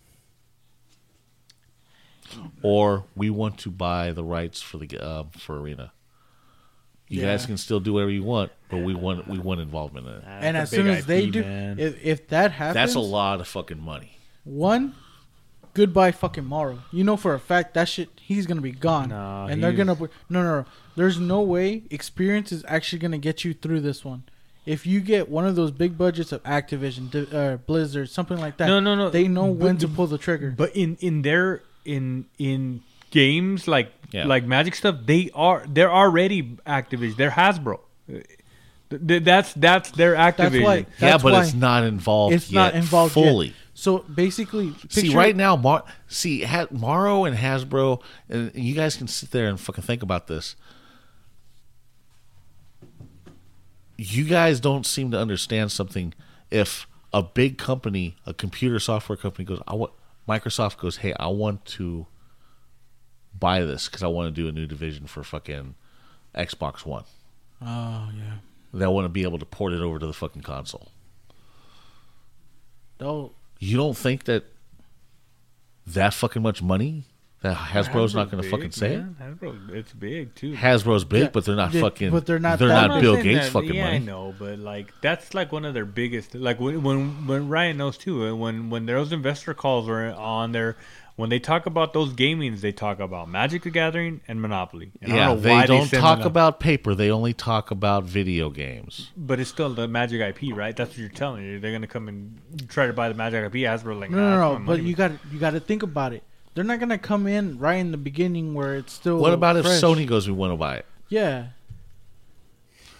or "We want to buy the rights for the uh, for Arena." You Yeah. guys can still do whatever you want, but we want we want involvement in it. And That's as a soon big as they I P, do, man. if, if that happens, That's a lot of fucking money. one, goodbye fucking Morrow. You know for a fact that shit he's gonna be gone, Nah, and they're he's- gonna put- no, no, no. There's no way experience is actually gonna get you through this one. If you get one of those big budgets of Activision, Di- uh, Blizzard, something like that, No, no, no. they know But- when to pull the trigger. But in in their in in games like Yeah. like Magic stuff, they are they're already Activision. They're Hasbro. Th- th- That's that's their Activision. That's why. yeah, That's but why it's not involved. it's not yet involved fully. Yet. So basically, See, picture- right now, Mar- see, ha- Morrow and Hasbro, and you guys can sit there and fucking think about this. You guys don't seem to understand something. If a big company, a computer software company goes, I want, Microsoft goes, hey, I want to buy this because I want to do a new division for fucking Xbox One. Oh yeah, They want to be able to port it over to the fucking console. they'll You don't think that that fucking much money that Hasbro's not going to big, fucking say it? man. Hasbro, it's big too. Hasbro's big, Yeah, but they're not yeah, fucking. but they're not They're that not big. Bill I'm not saying Gates that- fucking yeah, I money. know, but like that's like one of their biggest. Like when when when Ryan knows too. uh, When when those investor calls are on there, when they talk about those gamings, they talk about Magic the Gathering and Monopoly. And I Yeah, don't know they why don't send talk Mono- about paper. They only talk about video games. But it's still the Magic I P, right? That's what you're telling me. They're gonna come and try to buy the Magic I P. Hasbro like no, nah, no, that's no. my But money. you got you got to think about it. They're not gonna come in right in the beginning where it's still. What about if fresh. Sony goes, we want to buy it? Yeah,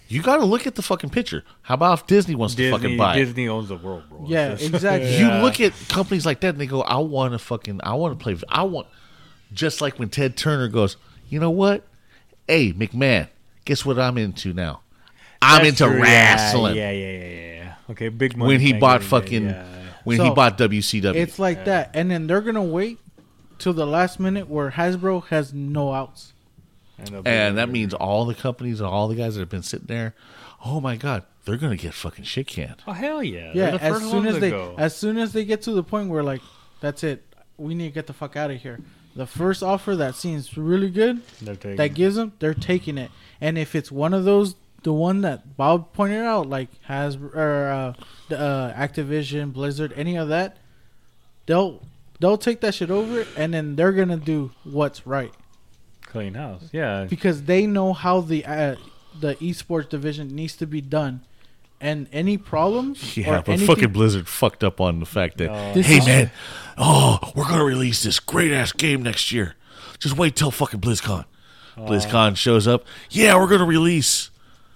You got to look at the fucking picture. How about if Disney wants to Disney, fucking buy it? Disney owns the world, bro. Yeah, It's just- exactly. You Yeah. look at companies like that and they go, I want to fucking, I want to play, I want, just like when Ted Turner goes, you know what? Hey, McMahon, guess what I'm into now? I'm That's into true. wrestling. Yeah, yeah, yeah, yeah, yeah. Okay, big money. When he thing, bought yeah, fucking, yeah, yeah. when So, he bought W C W. It's like that, and then they're gonna wait till the last minute where Hasbro has no outs. And, they'll and be- that means all the companies and all the guys that have been sitting there, oh my God, they're going to get fucking shit canned. Oh hell yeah! Yeah, They're the as first soon ones as to they go. as soon as they get to the point where like, that's it, we need to get the fuck out of here. The first offer that seems really good, They're taking that gives them, they're taking it. And if it's one of those, the one that Bob pointed out, like has or uh, the, uh, Activision, Blizzard, any of that, they'll they'll take that shit over, and then they're gonna do what's right clean house. Yeah, because they know how the uh, the esports division needs to be done, and any problems. Yeah, or but anything- fucking Blizzard fucked up on the fact that, No. This hey is- man, oh, we're going to release this great ass game next year. Just wait till fucking BlizzCon. BlizzCon shows up. Yeah, we're going to release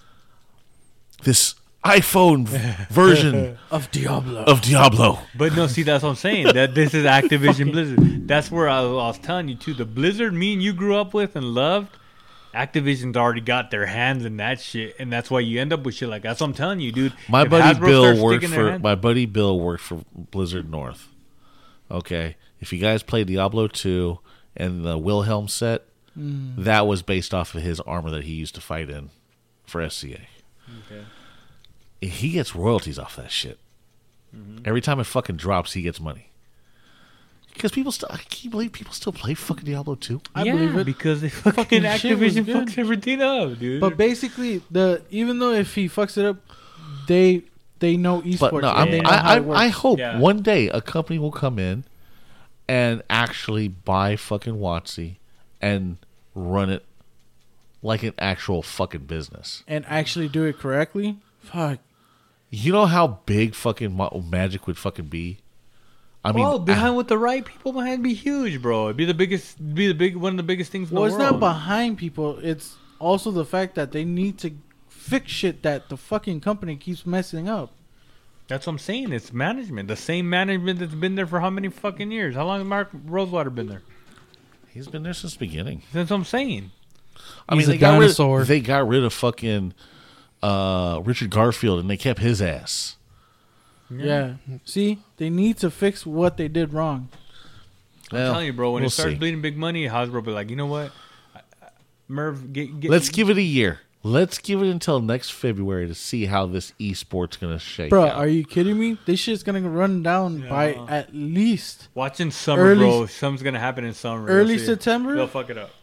this iPhone version of Diablo. of Diablo. but no, see, that's what I'm saying. That this is Activision Blizzard. That's where I, I was telling you too. The Blizzard me and you grew up with and loved. Activision's already got their hands in that shit, and that's why you end up with shit like that. That's what I'm telling you, dude. My If buddy Hasbro Bill starts worked sticking their for hand- my buddy Bill worked for Blizzard North. Okay, if you guys played Diablo two and the Wilhelm set, Mm. that was based off of his armor that he used to fight in for S C A. Okay. He gets royalties off that shit. Mm-hmm. Every time it fucking drops, he gets money. Because people still, I can't believe people still play fucking Diablo two. I yeah, believe it. because they fucking, Fucking shit was Activision good. fucks everything up, dude. But basically, the even though if he fucks it up, they they know esports. But no, and I'm, they know I, how I, it works. I hope Yeah. one day a company will come in and actually buy fucking WotC and run it like an actual fucking business. and actually do it correctly. Fuck. You know how big fucking Ma- Magic would fucking be? I mean, oh, behind I- with the right people behind be huge, bro. It'd be the biggest, be the big one of the biggest things in Well, the it's world. not behind people. It's also the fact that they need to fix shit that the fucking company keeps messing up. That's what I'm saying. It's management. The same management that's been there for how many fucking years? How long has Mark Rosewater been there? he's been there since the beginning. That's what I'm saying. I He's mean, a they got, dinosaur. rid, they got rid of fucking uh, Richard Garfield and they kept his ass. Yeah. See, they need to fix what they did wrong. I'm Well, telling you, bro. When we'll it starts see. bleeding big money, Hasbro will be like, you know what, I- I- Merv, get, get Let's give it a year. Let's give it until next February to see how this esports gonna shake Bro, out. are you kidding me? This shit's gonna run down by at least watching summer, Early- bro. Something's gonna happen in summer. early You'll see. September They'll fuck it up.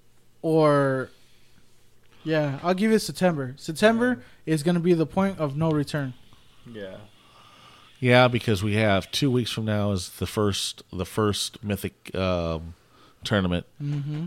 or yeah, I'll give it September. September is gonna be the point of no return. Yeah. Yeah, because we have two weeks from now is the first the first Mythic um, tournament. Mm-hmm.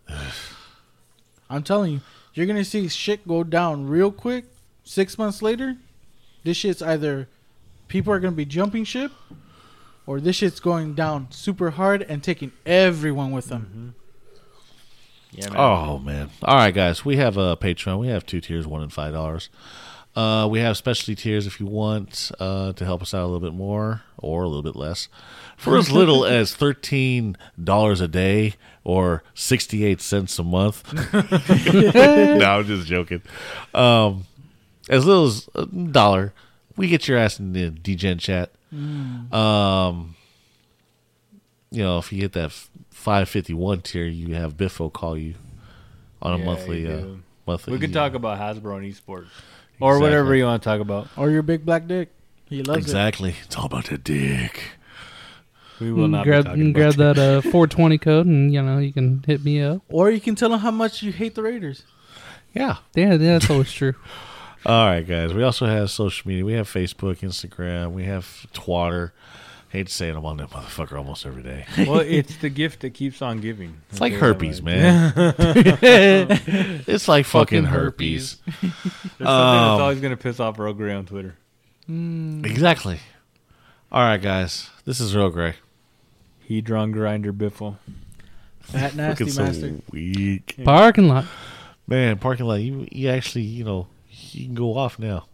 I'm telling you, you're gonna see shit go down real quick. Six months later, this shit's either people are gonna be jumping ship, or this shit's going down super hard and taking everyone with them. Yeah, man. Oh man! All right, guys, we have a Patreon. We have two tiers, one and five dollars. Uh, we have specialty tiers if you want uh, to help us out a little bit more or a little bit less. For as little as thirteen dollars a day or sixty-eight cents a month. No, I'm just joking. Um, as little as a dollar, we get your ass in the D-Gen chat. Um, you know, if you hit that five fifty-one tier, you have Biffo call you on a Yeah, monthly. you Uh, do. monthly. We can talk about Hasbro and esports. Or whatever Exactly. you want to talk about. Or your big black dick. He loves Exactly. It's all about the dick. We will not grab be talking grab about that uh, four twenty code, and you know you can hit me up. it. Or you can tell him how much you hate the Raiders. Yeah. Yeah, yeah, that's always true. All right, guys. We also have social media. We have Facebook, Instagram. We have Twitter. Hate to say it, I'm on that motherfucker almost every day. Well, it's the gift that keeps on giving. It's like Okay, herpes, like- man. It's like fucking, Fucking herpes. There's something Um, that's always going to piss off Earl Grey on Twitter. Exactly. All right, guys. This is Real Gray. Hedron Grinder Biffle. Fat nasty Looking so master. weak. Parking lot. Man, parking lot, you, you actually, you know, he can go off now.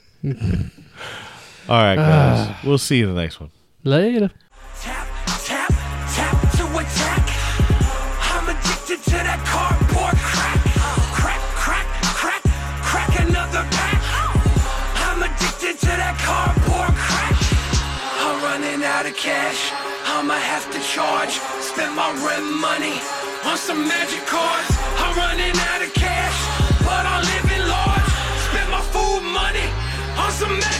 All right, guys. We'll see you in the next one. Later. Tap, tap, tap to attack. I'm addicted to that cardboard crack. Crack, crack, crack, crack another pack. I'm addicted to that cardboard crack. I'm running out of cash. I'ma have to charge. Spend my rent money on some magic cards. I'm running out of cash, but I'm living large. Spend my food money on some magic